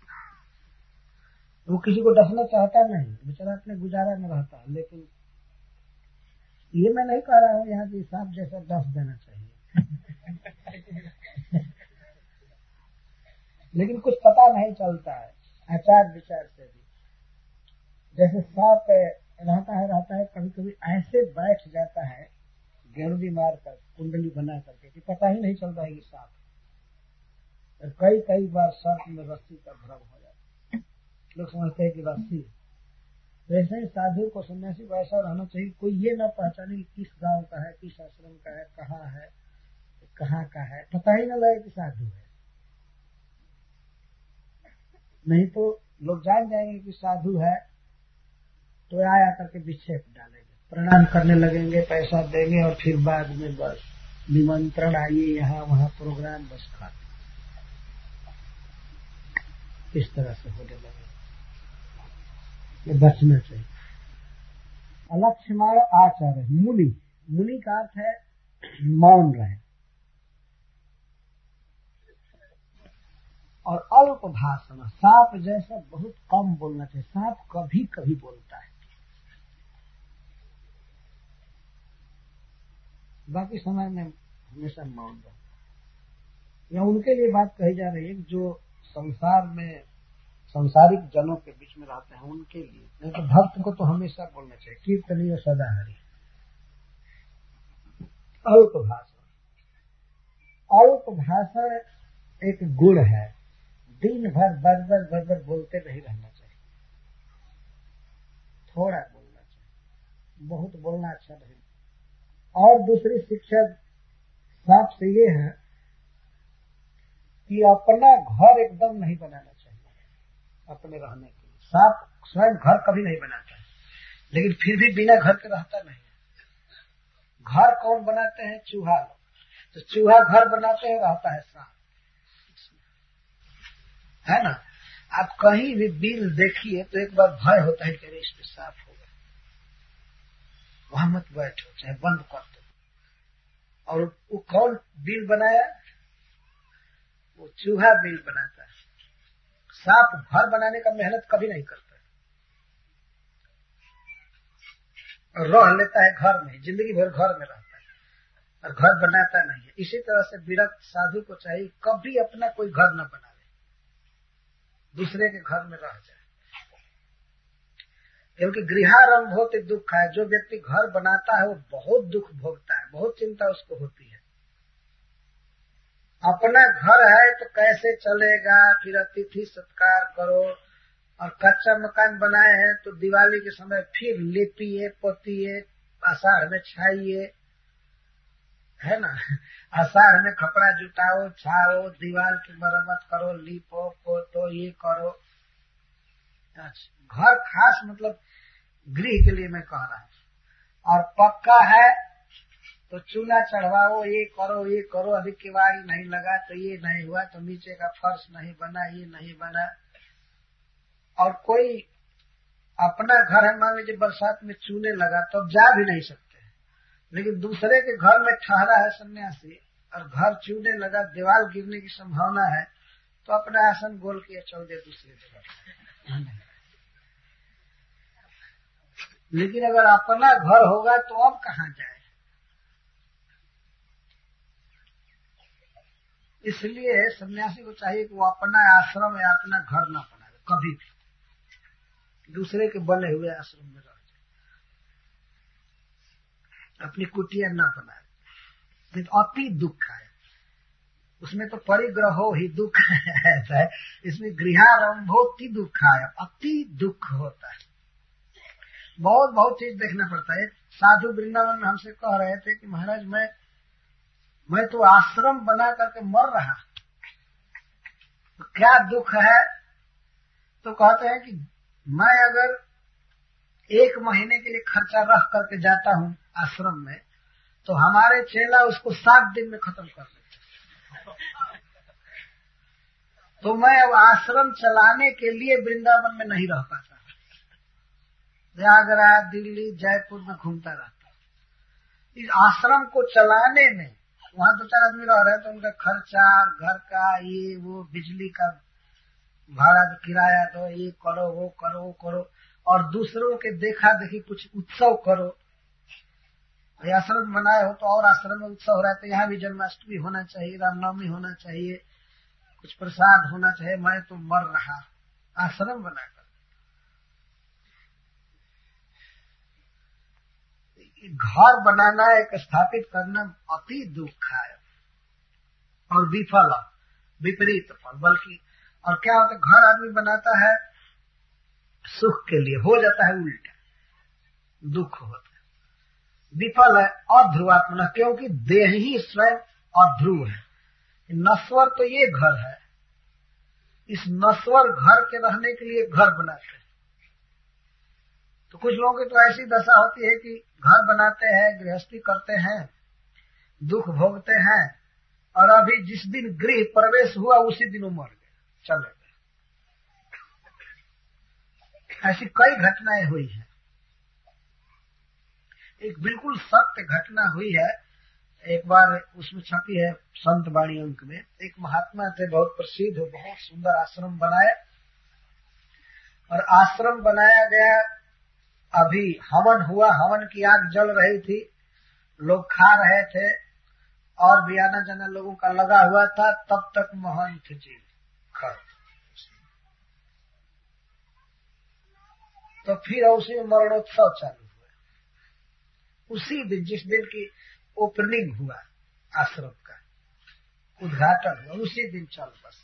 वो किसी को डसना चाहता नहीं, बेचारा अपने गुजारा में रहता है। लेकिन ये मैं नहीं कह रहा हूँ यहाँ की सांप जैसा डस देना चाहिए लेकिन कुछ पता नहीं चलता है आचार विचार से भी। जैसे सांप रहता है कभी कभी ऐसे बैठ जाता है गेंडी मार कर, कुंडली बना करके, कि पता ही नहीं चलता है कि सांप। और कई बार सर्प में रस्सी का भ्रम हो जाता है, लोग समझते हैं कि रस्सी। वैसे ही साधु को, सन्यासी को ऐसा रहना चाहिए कोई ये न पहचाने कि किस गांव का है, किस आश्रम का है, कहाँ का है, पता ही न लगे कि साधु है। नहीं तो लोग जान जाएंगे कि साधु है तो आया करके विक्षेप डालेंगे, प्रणाम करने लगेंगे, पैसा देंगे, और फिर बाद में बस निमंत्रण आइए यहाँ वहाँ, प्रोग्राम बस खाते, इस तरह से होने लगे। ये बचना चाहिए। अलक्ष्यमाण आचार, मुनि का अर्थ है मौन रहे, और अल्प भाषण, सांप जैसा बहुत कम बोलना चाहिए। सांप कभी कभी बोलता है, बाकी समय में हमेशा मौन रहता। या उनके लिए बात कही जा रही है जो संसार में संसारिक जनों के बीच में रहते हैं, उनके लिए। नहीं तो भक्त को तो हमेशा बोलना चाहिए, कीर्तनीय सदा हरि। अल्प भाषण एक गुण है, दिन भर बरबर बोलते नहीं रहना चाहिए, थोड़ा बोलना चाहिए, बहुत बोलना अच्छा नहीं। और दूसरी शिक्षा सांप से ये है कि अपना घर एकदम नहीं बनाना चाहिए अपने रहने के लिए। सांप स्वयं घर कभी नहीं बनाता है, लेकिन फिर भी बिना घर के रहता नहीं है। घर कौन बनाते हैं? चूहा। तो चूहा घर बनाते हैं, रहता है सांप, है ना। आप कहीं भी बिल देखिए तो एक बार भय होता है कि इसमें सांप होगा, वहां मत बैठो, चाहे बंद कर दो। और वो कौन बिल बनाया? वो चूहा बिल बनाता है। सांप घर बनाने का मेहनत कभी नहीं करता और रह लेता है घर में, जिंदगी भर घर में रहता है और घर बनाता नहीं है। इसी तरह से विरक्त साधु को चाहिए कभी अपना कोई घर न बनावे, दूसरे के घर में रह जाए, क्योंकि गृहारंभ होते दुख है। जो व्यक्ति घर बनाता है वो बहुत दुख भोगता है, बहुत चिंता उसको होती है। अपना घर है तो कैसे चलेगा, फिर अतिथि सत्कार करो, और कच्चा मकान बनाए हैं तो दिवाली के समय फिर लेपिए पोतिए, आषाढ़ में छाइए, है ना। आषाढ़ में कपड़ा जुटाओ, छाओ, दीवार की मरम्मत करो, लीपो पोतो, ये करो। घर खास मतलब गृह के लिए मैं कह रहा हूँ। और पक्का है तो चूल्हा चढ़वाओ, ये करो। अभी किवाड़ी नहीं लगा तो ये नहीं हुआ, तो नीचे का फर्श नहीं बना, ये नहीं बना। और कोई अपना घर है, मान लीजिए बरसात में चूने लगा तो अब जा भी नहीं सकते, लेकिन दूसरे के घर में ठहरा है सन्यासी और घर चूने लगा, दीवार गिरने की संभावना है, तो अपना आसन गोल किया चल दे दूसरी जगह। लेकिन अगर अपना घर होगा तो अब कहाँ जाए। इसलिए सन्यासी को चाहिए कि वो अपना आश्रम या अपना घर न बनाए, कभी भी दूसरे के बने हुए आश्रम में रह जाए, अपनी कुटिया न बनाए। नहीं तो अति दुख है उसमें, तो परिग्रहो ही दुख है, इसमें गृहारंभोति दुख है, अति दुख होता है। बहुत बहुत चीज देखना पड़ता है। साधु वृंदावन में हमसे कह रहे थे कि महाराज मैं तो आश्रम बना करके मर रहा, तो क्या दुख है? तो कहते हैं कि मैं अगर 1 महीने के लिए खर्चा रख करके जाता हूँ आश्रम में, तो हमारे चेला उसको 7 दिन में खत्म कर देते। तो मैं अब आश्रम चलाने के लिए वृंदावन में नहीं रह पाता, प्रयागराज, दिल्ली, जयपुर में घूमता रहता। इस आश्रम को चलाने में वहां 2-4 आदमी रह रहे हैं तो उनका खर्चा, घर का ये वो, बिजली का भाड़ा, किराया दो, ये करो वो करो, और दूसरों के देखा देखी कुछ उत्सव करो। आश्रम बनाए हो तो और आश्रम में उत्सव हो रहा है तो यहाँ भी जन्माष्टमी होना चाहिए, रामनवमी होना चाहिए, कुछ प्रसाद होना चाहिए। मैं तो मर रहा आश्रम बनाकर। घर बनाना, एक स्थापित करना अति दुख है और विफल, विपरीत फल। बल्कि और क्या होता है, घर आदमी बनाता है सुख के लिए, हो जाता है उल्टा, दुख होता है, विफल है अध्रुवात्मना, क्योंकि देह ही स्वयं अध्रुव है। नश्वर तो ये घर है, इस नश्वर घर के रहने के लिए घर बनाते हैं। तो कुछ लोगों की तो ऐसी दशा होती है कि घर बनाते हैं, गृहस्थी करते हैं, दुख भोगते हैं, और अभी जिस दिन गृह प्रवेश हुआ उसी दिन वो मर गए, चले गए। ऐसी कई घटनाएं हुई हैं। एक बिल्कुल सत्य घटना हुई है, एक बार उसमें छपी है संत वाणी अंक में। एक महात्मा थे, बहुत प्रसिद्ध, बहुत सुंदर आश्रम बनाए, और आश्रम बनाया गया, अभी हवन हुआ, हवन की आग जल रही थी, लोग खा रहे थे और भी आना जाना लोगों का लगा हुआ था, तब तक महंत जी खड़े। तो फिर उसी मरणोत्सव चालू हुआ। उसी दिन, जिस दिन की ओपनिंग हुआ आश्रम का, उद्घाटन हुआ, उसी दिन चल बस।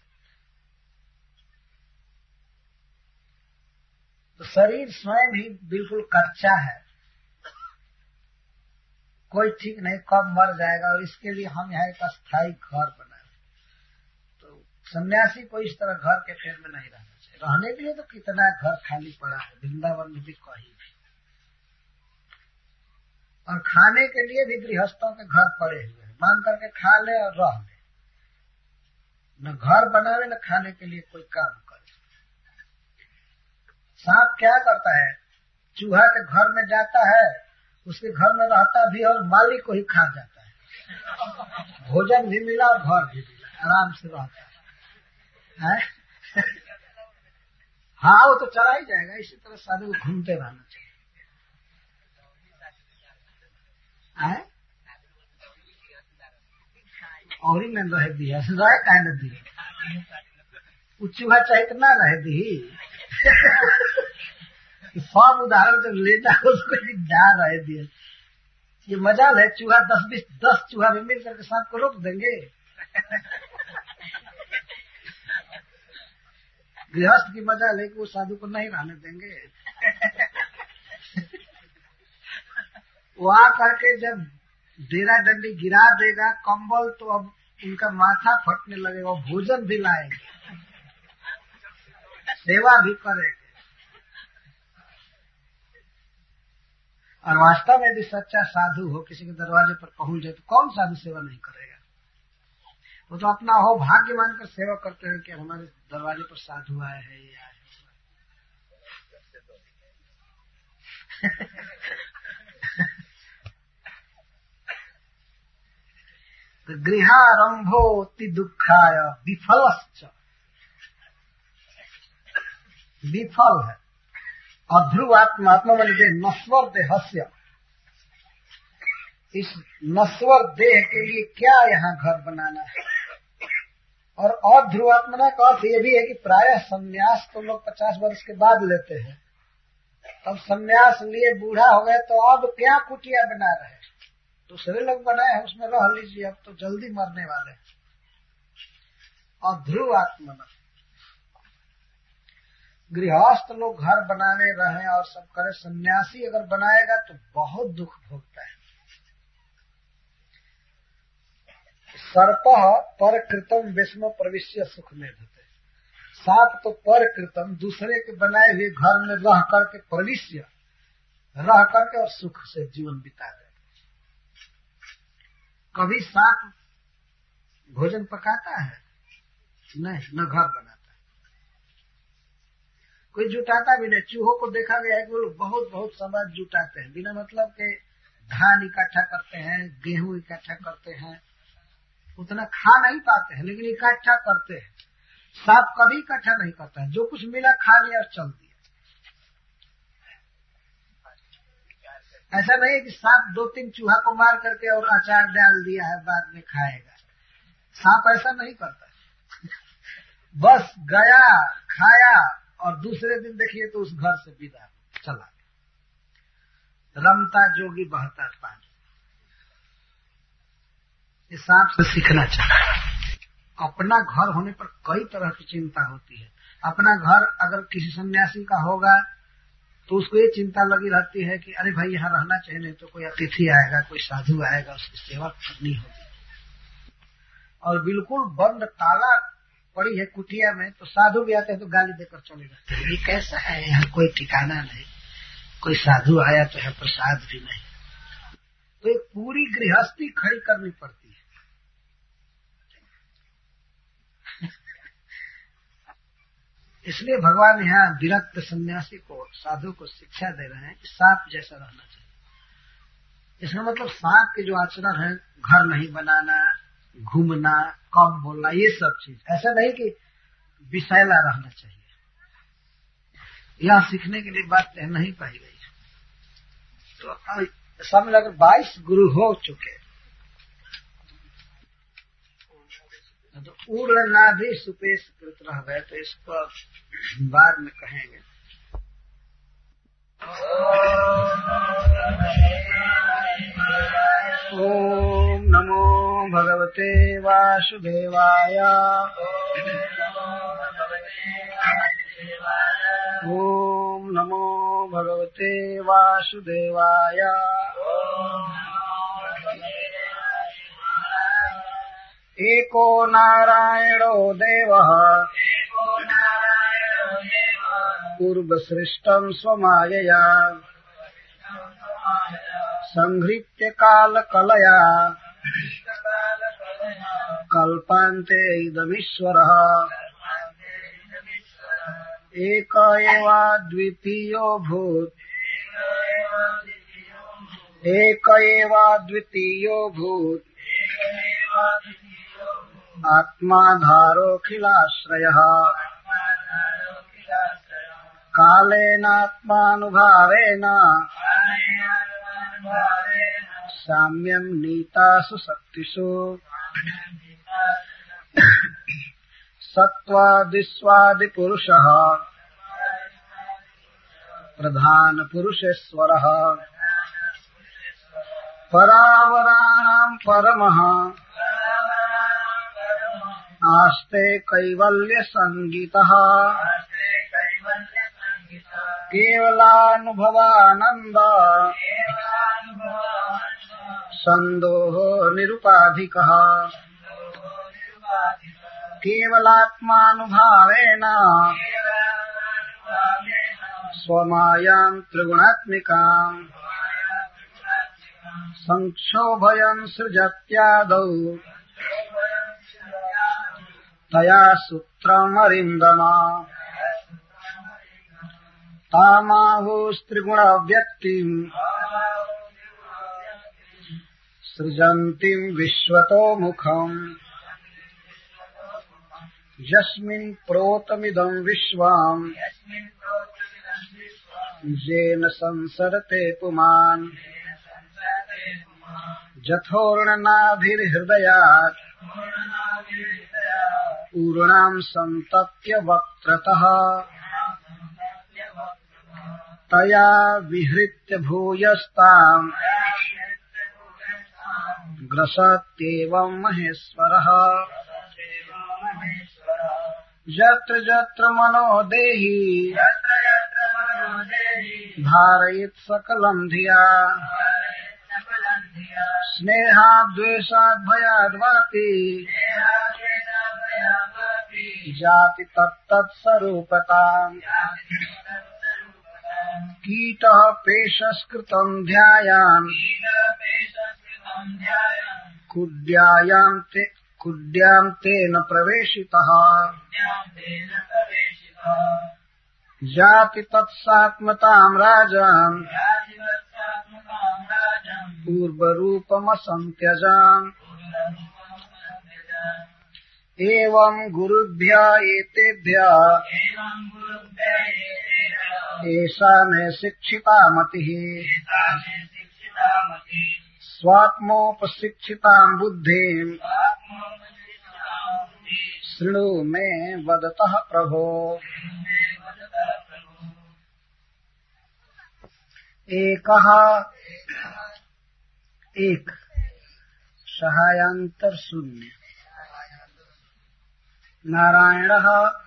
तो शरीर स्वयं ही बिल्कुल कच्चा है, कोई ठीक नहीं कब मर जाएगा, और इसके लिए हम यहाँ एक अस्थायी घर बनाए। तो सन्यासी को इस तरह घर के फेर में नहीं रहना चाहिए। रहने के लिए तो कितना घर खाली पड़ा है वृंदावन में भी, कहीं भी। और खाने के लिए भी गृहस्थों के घर पड़े हुए हैं, मांग करके खा ले और रह ले। न घर बनावे न खाने के लिए कोई काम करे। सांप क्या करता है, चूहा के घर में जाता है, उसके घर में रहता भी और मालिक को ही खा जाता है। भोजन भी मिला और घर भी मिला, आराम से रहता है। हाँ, वो तो चला ही जाएगा। इसी तरह साधु को घूमते रहना चाहिए। और ही न रह दिया रह कहने दिए, चूहा चाहे इतना रह दी। सब उदाहरण जब लेना उसको ना रह दिए। ये मजाल है, चूहा 10 चूहा भी मिल करके सांप को रोक देंगे। गृहस्थ की मजाल है कि वो साधु को नहीं रहने देंगे। वो आ करके जब डेरा डंडी गिरा देगा कंबल, तो अब उनका माथा फटने लगेगा। भोजन भी लाएंगे, सेवा भी करेंगे। और वास्तव में यदि सच्चा साधु हो, किसी के दरवाजे पर पहुंच जाए तो कौन साधु सेवा नहीं करेगा। वो तो अपना हो भाग्य मानकर सेवा करते हैं कि हमारे दरवाजे पर साधु आए हैं, ये आए हैं। तो गृहारंभोति दुखाय विफलश्च, विफल है। अध्रुवात्मा मन दे नश्वर देहस्य, इस नश्वर देह के लिए क्या यहाँ घर बनाना है। और अध्रुवात्मना का अर्थ ये भी है कि प्रायः संन्यास तो लोग 50 वर्ष के बाद लेते हैं। अब संन्यास लिए बूढ़ा हो गए तो अब क्या कुटिया बना रहे, दूसरे लोग बनाए हैं उसमें रह लीजिए, अब तो जल्दी मरने वाले हैं। अध्रुवात्मना, गृहस्थ लोग घर बनाने रहे और सब करे, सन्यासी अगर बनाएगा तो बहुत दुख भोगता है। सर्प पर कृतम विष्णु प्रविश्य सुख में धते, सांप तो पर कृतम दूसरे के बनाए हुए घर में रह करके प्रविश्य रह करके और सुख से जीवन बिता रहे। कभी सांप भोजन पकाता है नहीं, न घर बनाता है, कोई जुटाता भी नहीं। चूहों को देखा गया है कि वो लोग बहुत बहुत सामान जुटाते हैं, बिना मतलब के धान इकट्ठा करते हैं, गेहूं इकट्ठा करते हैं, उतना खा नहीं पाते हैं लेकिन इकट्ठा करते हैं। सांप कभी इकट्ठा नहीं करता है, जो कुछ मिला खा लिया और चल दिया। ऐसा नहीं है कि सांप 2-3 चूहा को मार करके और अचार डाल दिया है बाद में खाएगा। सांप ऐसा नहीं करता, बस गया खाया और दूसरे दिन देखिए तो उस घर से विदा चला गया। रमता जोगी बहता पानी, ये सांप से सीखना चाहिए। अपना घर होने पर कई तरह की चिंता होती है। अपना घर अगर किसी सन्यासी का होगा तो उसको ये चिंता लगी रहती है कि अरे भाई यहाँ रहना चाहिए, नहीं तो कोई अतिथि आएगा, कोई साधु आएगा, उसकी सेवा करनी होगी। और बिल्कुल बंद ताला पड़ी है कुटिया में, तो साधु भी आते हैं तो गाली देकर चले जाते हैं, ये कैसा है, यहाँ कोई ठिकाना नहीं, कोई साधु आया तो यहाँ प्रसाद भी नहीं। तो एक पूरी गृहस्थी खड़ी करनी पड़ती है। इसलिए भगवान यहाँ विरक्त सन्यासी को, साधु को शिक्षा दे रहे हैं कि सांप जैसा रहना चाहिए। इसका मतलब सांप के जो आचरण है, घर नहीं बनाना, घूमना, कम बोलना, ये सब चीज, ऐसा नहीं कि विषैला रहना चाहिए। यह सीखने के लिए बात नहीं पाई गई। तो सब लगभग 22 गुरु हो चुके, तो उड़ना भी सुपेश कृत रह गए, तो इसको बाद में कहेंगे। ओम नमो भगवते वासुदेवाय। ओम नमो भगवते वासुदेवाय। एको नारायणो देवः पूर्वसृष्टं स्वमायया संहृत्य कालकलया कल्पान्ते इदमीश्वरः एक एवाद्वितीयो भूत् एक एवाद्वितीयो भूत् आत्माधारोऽखिलाश्रयः कालेनात्मानुभावेन साम्यं नीतासु शक्तिषु सत्त्वादिस्वादिपुरुषः प्रधानपुरुषेश्वरः परावराणां परमः आस्ते कैवल्यसंगीतः केवलानुभवानन्द सन्दोहो निरुपाधिकः केवलात्मानुभावेन स्वमायां त्रिगुणात्मिकाम् संक्षोभयन् सृजत्यादौ तया सूत्रमरिन्दमा तामाहुस्त्रिगुणव्यक्तिम् सृजन्तीं विश्वतोमुखम् यस्मिन् प्रोतमिदं विश्वम् येन संसरते पुमान् जठोर्णनाभिर्हृदयात् ऊर्णां सन्तत्य वक्त्रतः तया विहृत्य भूयस्ताम् ग्रसत्येवं महेश्वरः यत्र यत्र मनो देहि धारयेत् सकलं धिया स्नेहाद्वेषाद् भयाद्वापि जाति तत्तत्स्वरूपताम् कीटः पेशस्कृतं ध्यायान् कुड्यां तेन प्रवेशितः जाति तत्सात्मतां राजन् पूर्वरूपमसंत्यजान् एवं गुरुभ्यः एतेभ्यः एषा मे शिक्षिता मतिः स्वात्मोपशिक्षितां बुद्धिं शृणु मे वदतः प्रभो। एकः एक सहायांतर शून्य नारायणः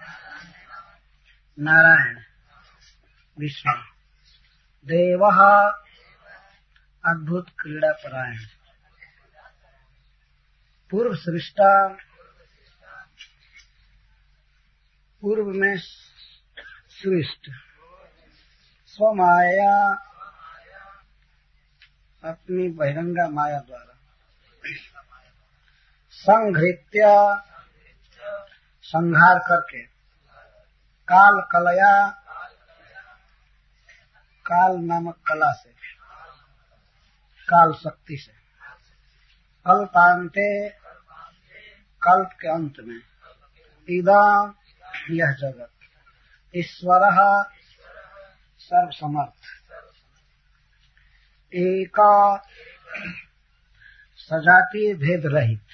नारायण विष्णु देवः अद्भुत क्रीड़ा परायण पूर्व सृष्टा पूर्व में सृष्ट स्वमाया अपनी बहिरंगा माया द्वारा संघृत्य संहार करके काल कलया काल नामक कला से काल शक्ति से कल्पान्ते कल्प के अंत में इदं यह जगत ईश्वरः सर्वसमर्थ एका सजातीय भेद रहित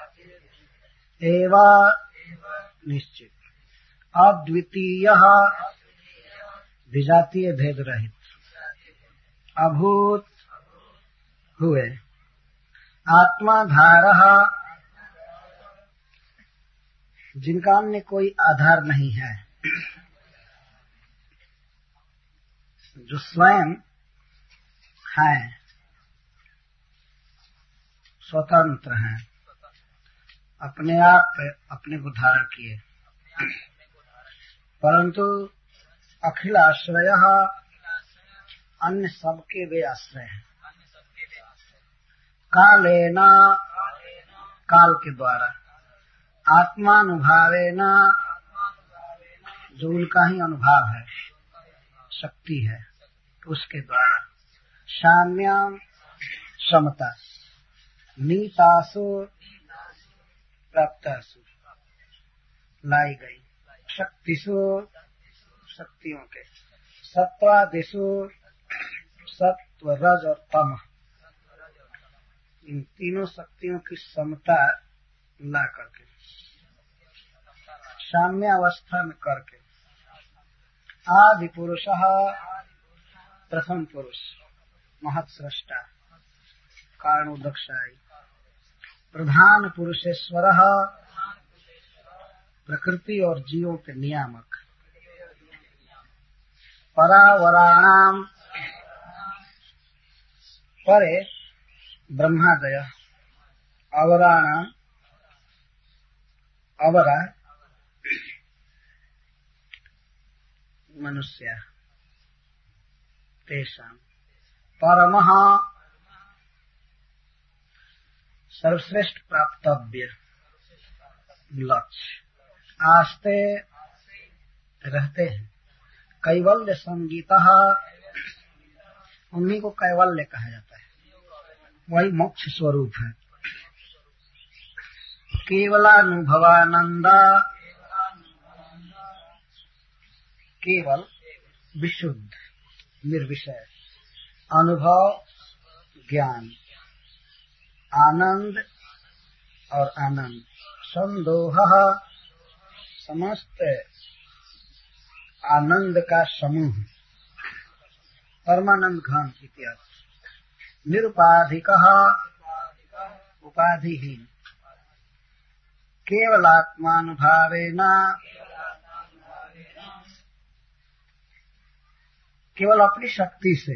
एवा निश्चित अद्वितीयः विजातीय भेद रहित अभूत हुए आत्माधारः जिनका अन्य कोई आधार नहीं है जो स्वयं हैं स्वतंत्र हैं अपने आप अपने को धारण किए, परंतु अखिल आश्रय अन्य सबके वे आश्रय हैं। कालेना काल के द्वारा, आत्मानुभावेन जो उनका ही अनुभव है, शक्ति है, उसके द्वारा। साम्याम समता, नीतासु प्राप्तासु लाई गई, शक्तिसु शक्तियों के, सत्वादिषु सत्व रज और तम, इन तीनों शक्तियों की समता ला करके, साम्य अवस्था में करके। आदि पुरुष प्रथम पुरुष महत सृष्टा कारणोदक्षायी, प्रधान पुरुषेश्वर प्रकृति और जीवों के नियामक, परावराणाम परे ब्रह्मादय, अवराणाम अवरा मनुष्य, तेषां परमः सर्वश्रेष्ठ प्राप्तव्य लक्ष्य, आस्ते रहते हैं। कैवल्य संगीतः, उन्हीं को कैवल्य कहा जाता है, वही मोक्ष स्वरूप है। केवलानुभवानंद, केवल विशुद्ध निर्विषय, अनुभव ज्ञान, आनंद और आनंद, संदोह समस्त आनंद का समूह, परमानंद घन इत्यादि। निरुपाधिकः उपाधिहीन, केवलात्मानुभावेन, केवल अपनी शक्ति से,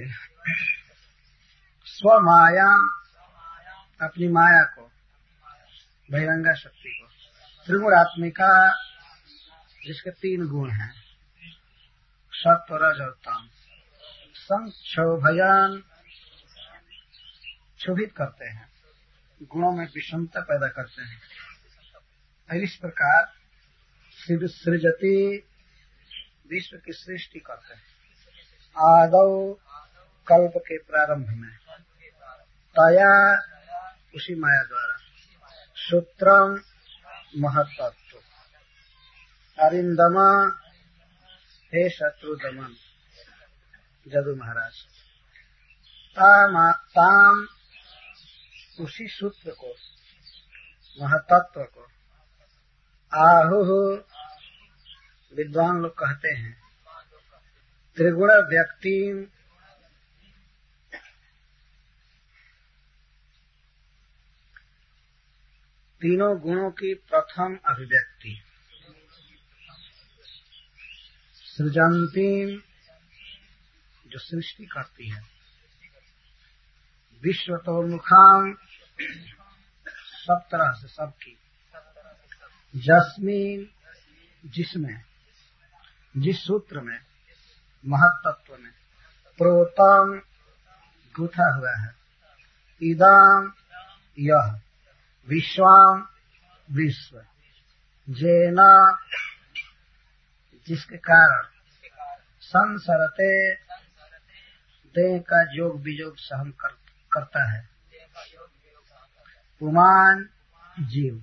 स्वमाया अपनी माया को, बहिरंगा शक्ति को, त्रिगुणात्मिका जिसके तीन गुण हैं, सत्व रज और तम, संक्षोभयान क्षोभित करते हैं, गुणों में विषमता पैदा करते हैं। इस प्रकार सृजति, विश्व की सृष्टि करते हैं। आदौ कल्प के प्रारंभ में, तया उसी माया द्वारा, सूत्रम महत्तत्व, अरिंदमा हे शत्रुदमन जदु महाराज, ताम उसी सूत्र को, महत्तत्व को, आहु विद्वान लोग कहते हैं, त्रिगुण व्यक्ति, तीनों गुणों की प्रथम अभिव्यक्ति, सृजंती जो सृष्टि करती है, विश्वतोमुखाम सब तरह से सबकी, जस्मीन जिसमें, जिस सूत्र में, महत्तत्व में, प्रोतम गूथा हुआ है, इदाम यह, विश्वाम विश्व, जेना जिसके कारण, संसरते देह का जोग विजोग सहन करता है, पुमान जीव,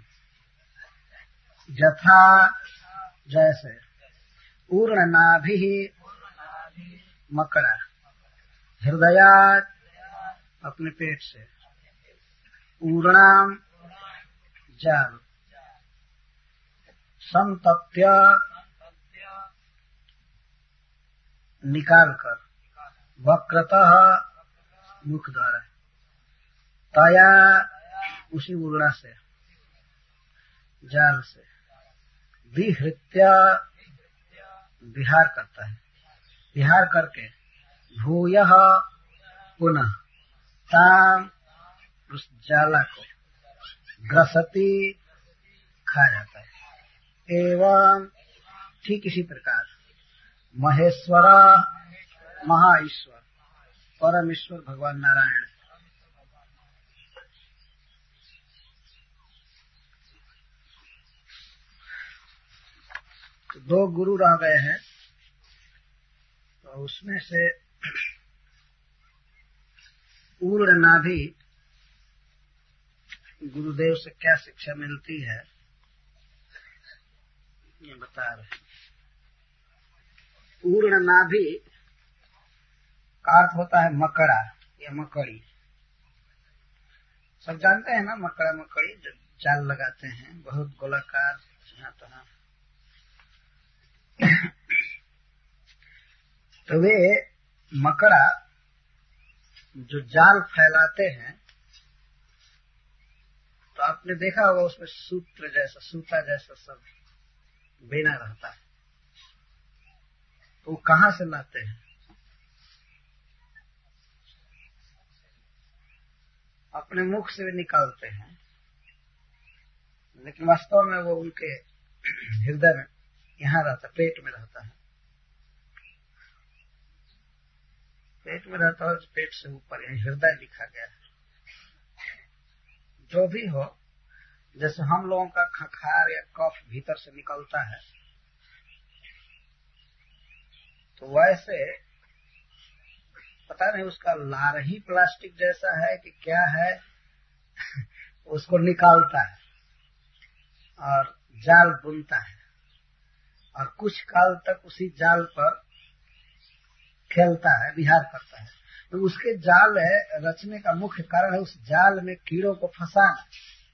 यथा जैसे, ऊर्ण नाभि मकड़ा, हृदयात अपने पेट से, ऊर्णाम जाल, संतप्य निकाल कर, वक्रतः मुख द्वारा, तया उसी ऊर्णा से, जाल से, विहृत्य विहार करता है, विहार करके, भूयः पुनः, ताम उस जाला को, ग्रसति खा जाता है। एवं ठीक इसी प्रकार महेश्वर महाईश्वर परमेश्वर भगवान नारायण तो दो गुरु रह गए हैं। तो उसमें से पूर्ण नाभि गुरुदेव से क्या शिक्षा मिलती है ये बता रहे। पूर्ण नाभि का अर्थ होता है मकड़ा या मकड़ी। सब जानते हैं ना मकड़ा मकड़ी जब जाल लगाते हैं बहुत गोलाकार यहाँ तहाँ। तो वे मकड़ा जो जाल फैलाते हैं तो आपने देखा होगा उसमें सूत्र जैसा सूता जैसा सब बेना रहता है। तो वो कहाँ से लाते हैं? अपने मुख से भी निकालते हैं लेकिन वास्तव में वो उनके हृदय में यहाँ रहता पेट में रहता है। पेट में रहता है पेट से ऊपर यही हृदय लिखा गया है। जो भी हो जैसे हम लोगों का खखार या कफ भीतर से निकलता है तो वैसे पता नहीं उसका लार ही प्लास्टिक जैसा है कि क्या है उसको निकालता है और जाल बुनता है और कुछ काल तक उसी जाल पर खेलता है विहार करता है। तो उसके जाल रचने का मुख्य कारण है उस जाल में कीड़ों को फंसाना।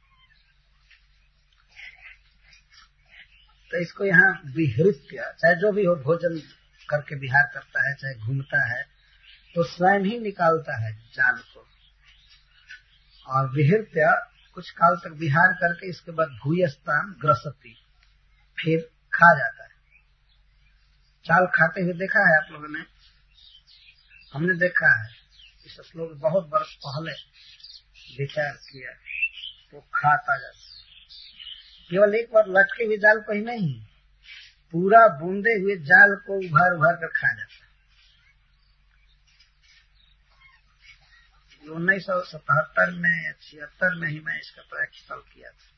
तो इसको यहाँ विहृत्य चाहे जो भी हो भोजन करके विहार करता है चाहे घूमता है तो स्वयं ही निकालता है जाल को और विहृत्य कुछ काल तक विहार करके इसके बाद भूयस्थान ग्रसती फिर खा जाता है। चाल खाते हुए देखा है आप लोगों ने? हमने देखा है इस श्लोक बहुत वर्ष पहले विचार किया तो खाता जाता केवल एक बार लटके हुए जाल को ही नहीं पूरा बूंदे हुए जाल को उभर उभर कर खा जाता। 1977 में या 76 में ही मैं इसका प्रैक्टिकल किया था।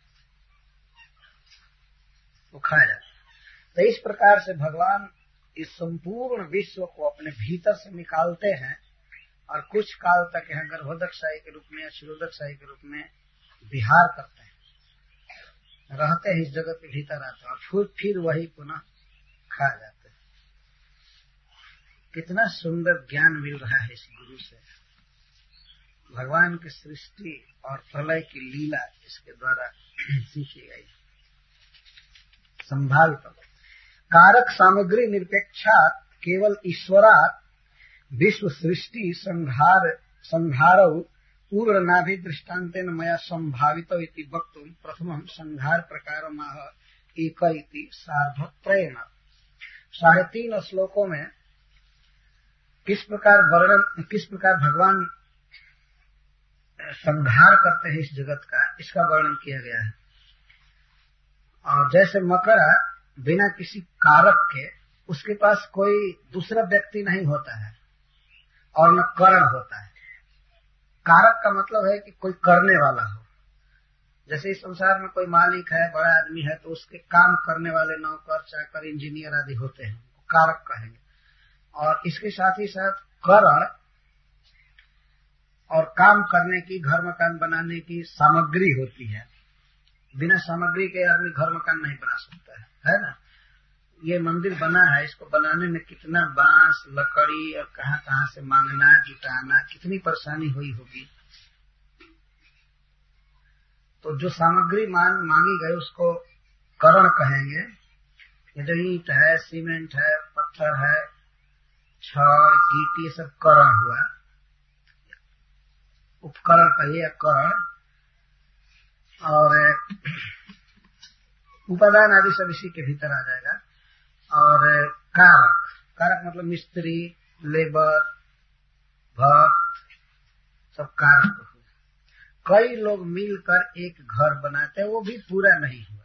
वो खा जाता। तो इस प्रकार से भगवान इस संपूर्ण विश्व को अपने भीतर से निकालते हैं और कुछ काल तक यहाँ गर्भोदकशाही के रूप में या क्षीरोदकशाही के रूप में विहार करते हैं रहते हैं इस जगत के भीतर आते हैं और फिर वही पुनः खा जाते हैं। कितना सुंदर ज्ञान मिल रहा है इस गुरु से। भगवान की सृष्टि और प्रलय की लीला इसके द्वारा सीखी गई। संभाल तो कारक सामग्री निरपेक्षात केवल ईश्वरात विश्व सृष्टि संहारौ पूर्ण नाभि दृष्टान्तेन मया संभावितो इति वक्तुम प्रथमं संहार प्रकारमाह एक इति सार्धत्रयेण। 3.5 श्लोकों में किस प्रकार भगवान संहार करते हैं इस जगत का इसका वर्णन किया गया है। और जैसे मकड़ा बिना किसी कारक के उसके पास कोई दूसरा व्यक्ति नहीं होता है और न कारण होता है। कारक का मतलब है कि कोई करने वाला हो। जैसे इस संसार में कोई मालिक है बड़ा आदमी है तो उसके काम करने वाले नौकर चाकर इंजीनियर आदि होते हैं कारक कहेंगे। और इसके साथ ही साथ कारण और काम करने की घर मकान बनाने की सामग्री होती है। बिना सामग्री के आदमी घर मकान नहीं बना सकता है ना। ये मंदिर बना है इसको बनाने में कितना बांस लकड़ी और कहाँ कहाँ से मांगना जुटाना कितनी परेशानी हुई होगी। तो जो सामग्री मांगी गई उसको करण कहेंगे। ये जो ईंट है सीमेंट है पत्थर है छड़ गिट्टी ये सब करण हुआ। उपकरण कहिए करण और उपादान आदि सब इसी के भीतर आ जाएगा। और कारक मतलब मिस्त्री लेबर भक्त सब कारक हुए। कई लोग मिलकर एक घर बनाते हैं वो भी पूरा नहीं हुआ।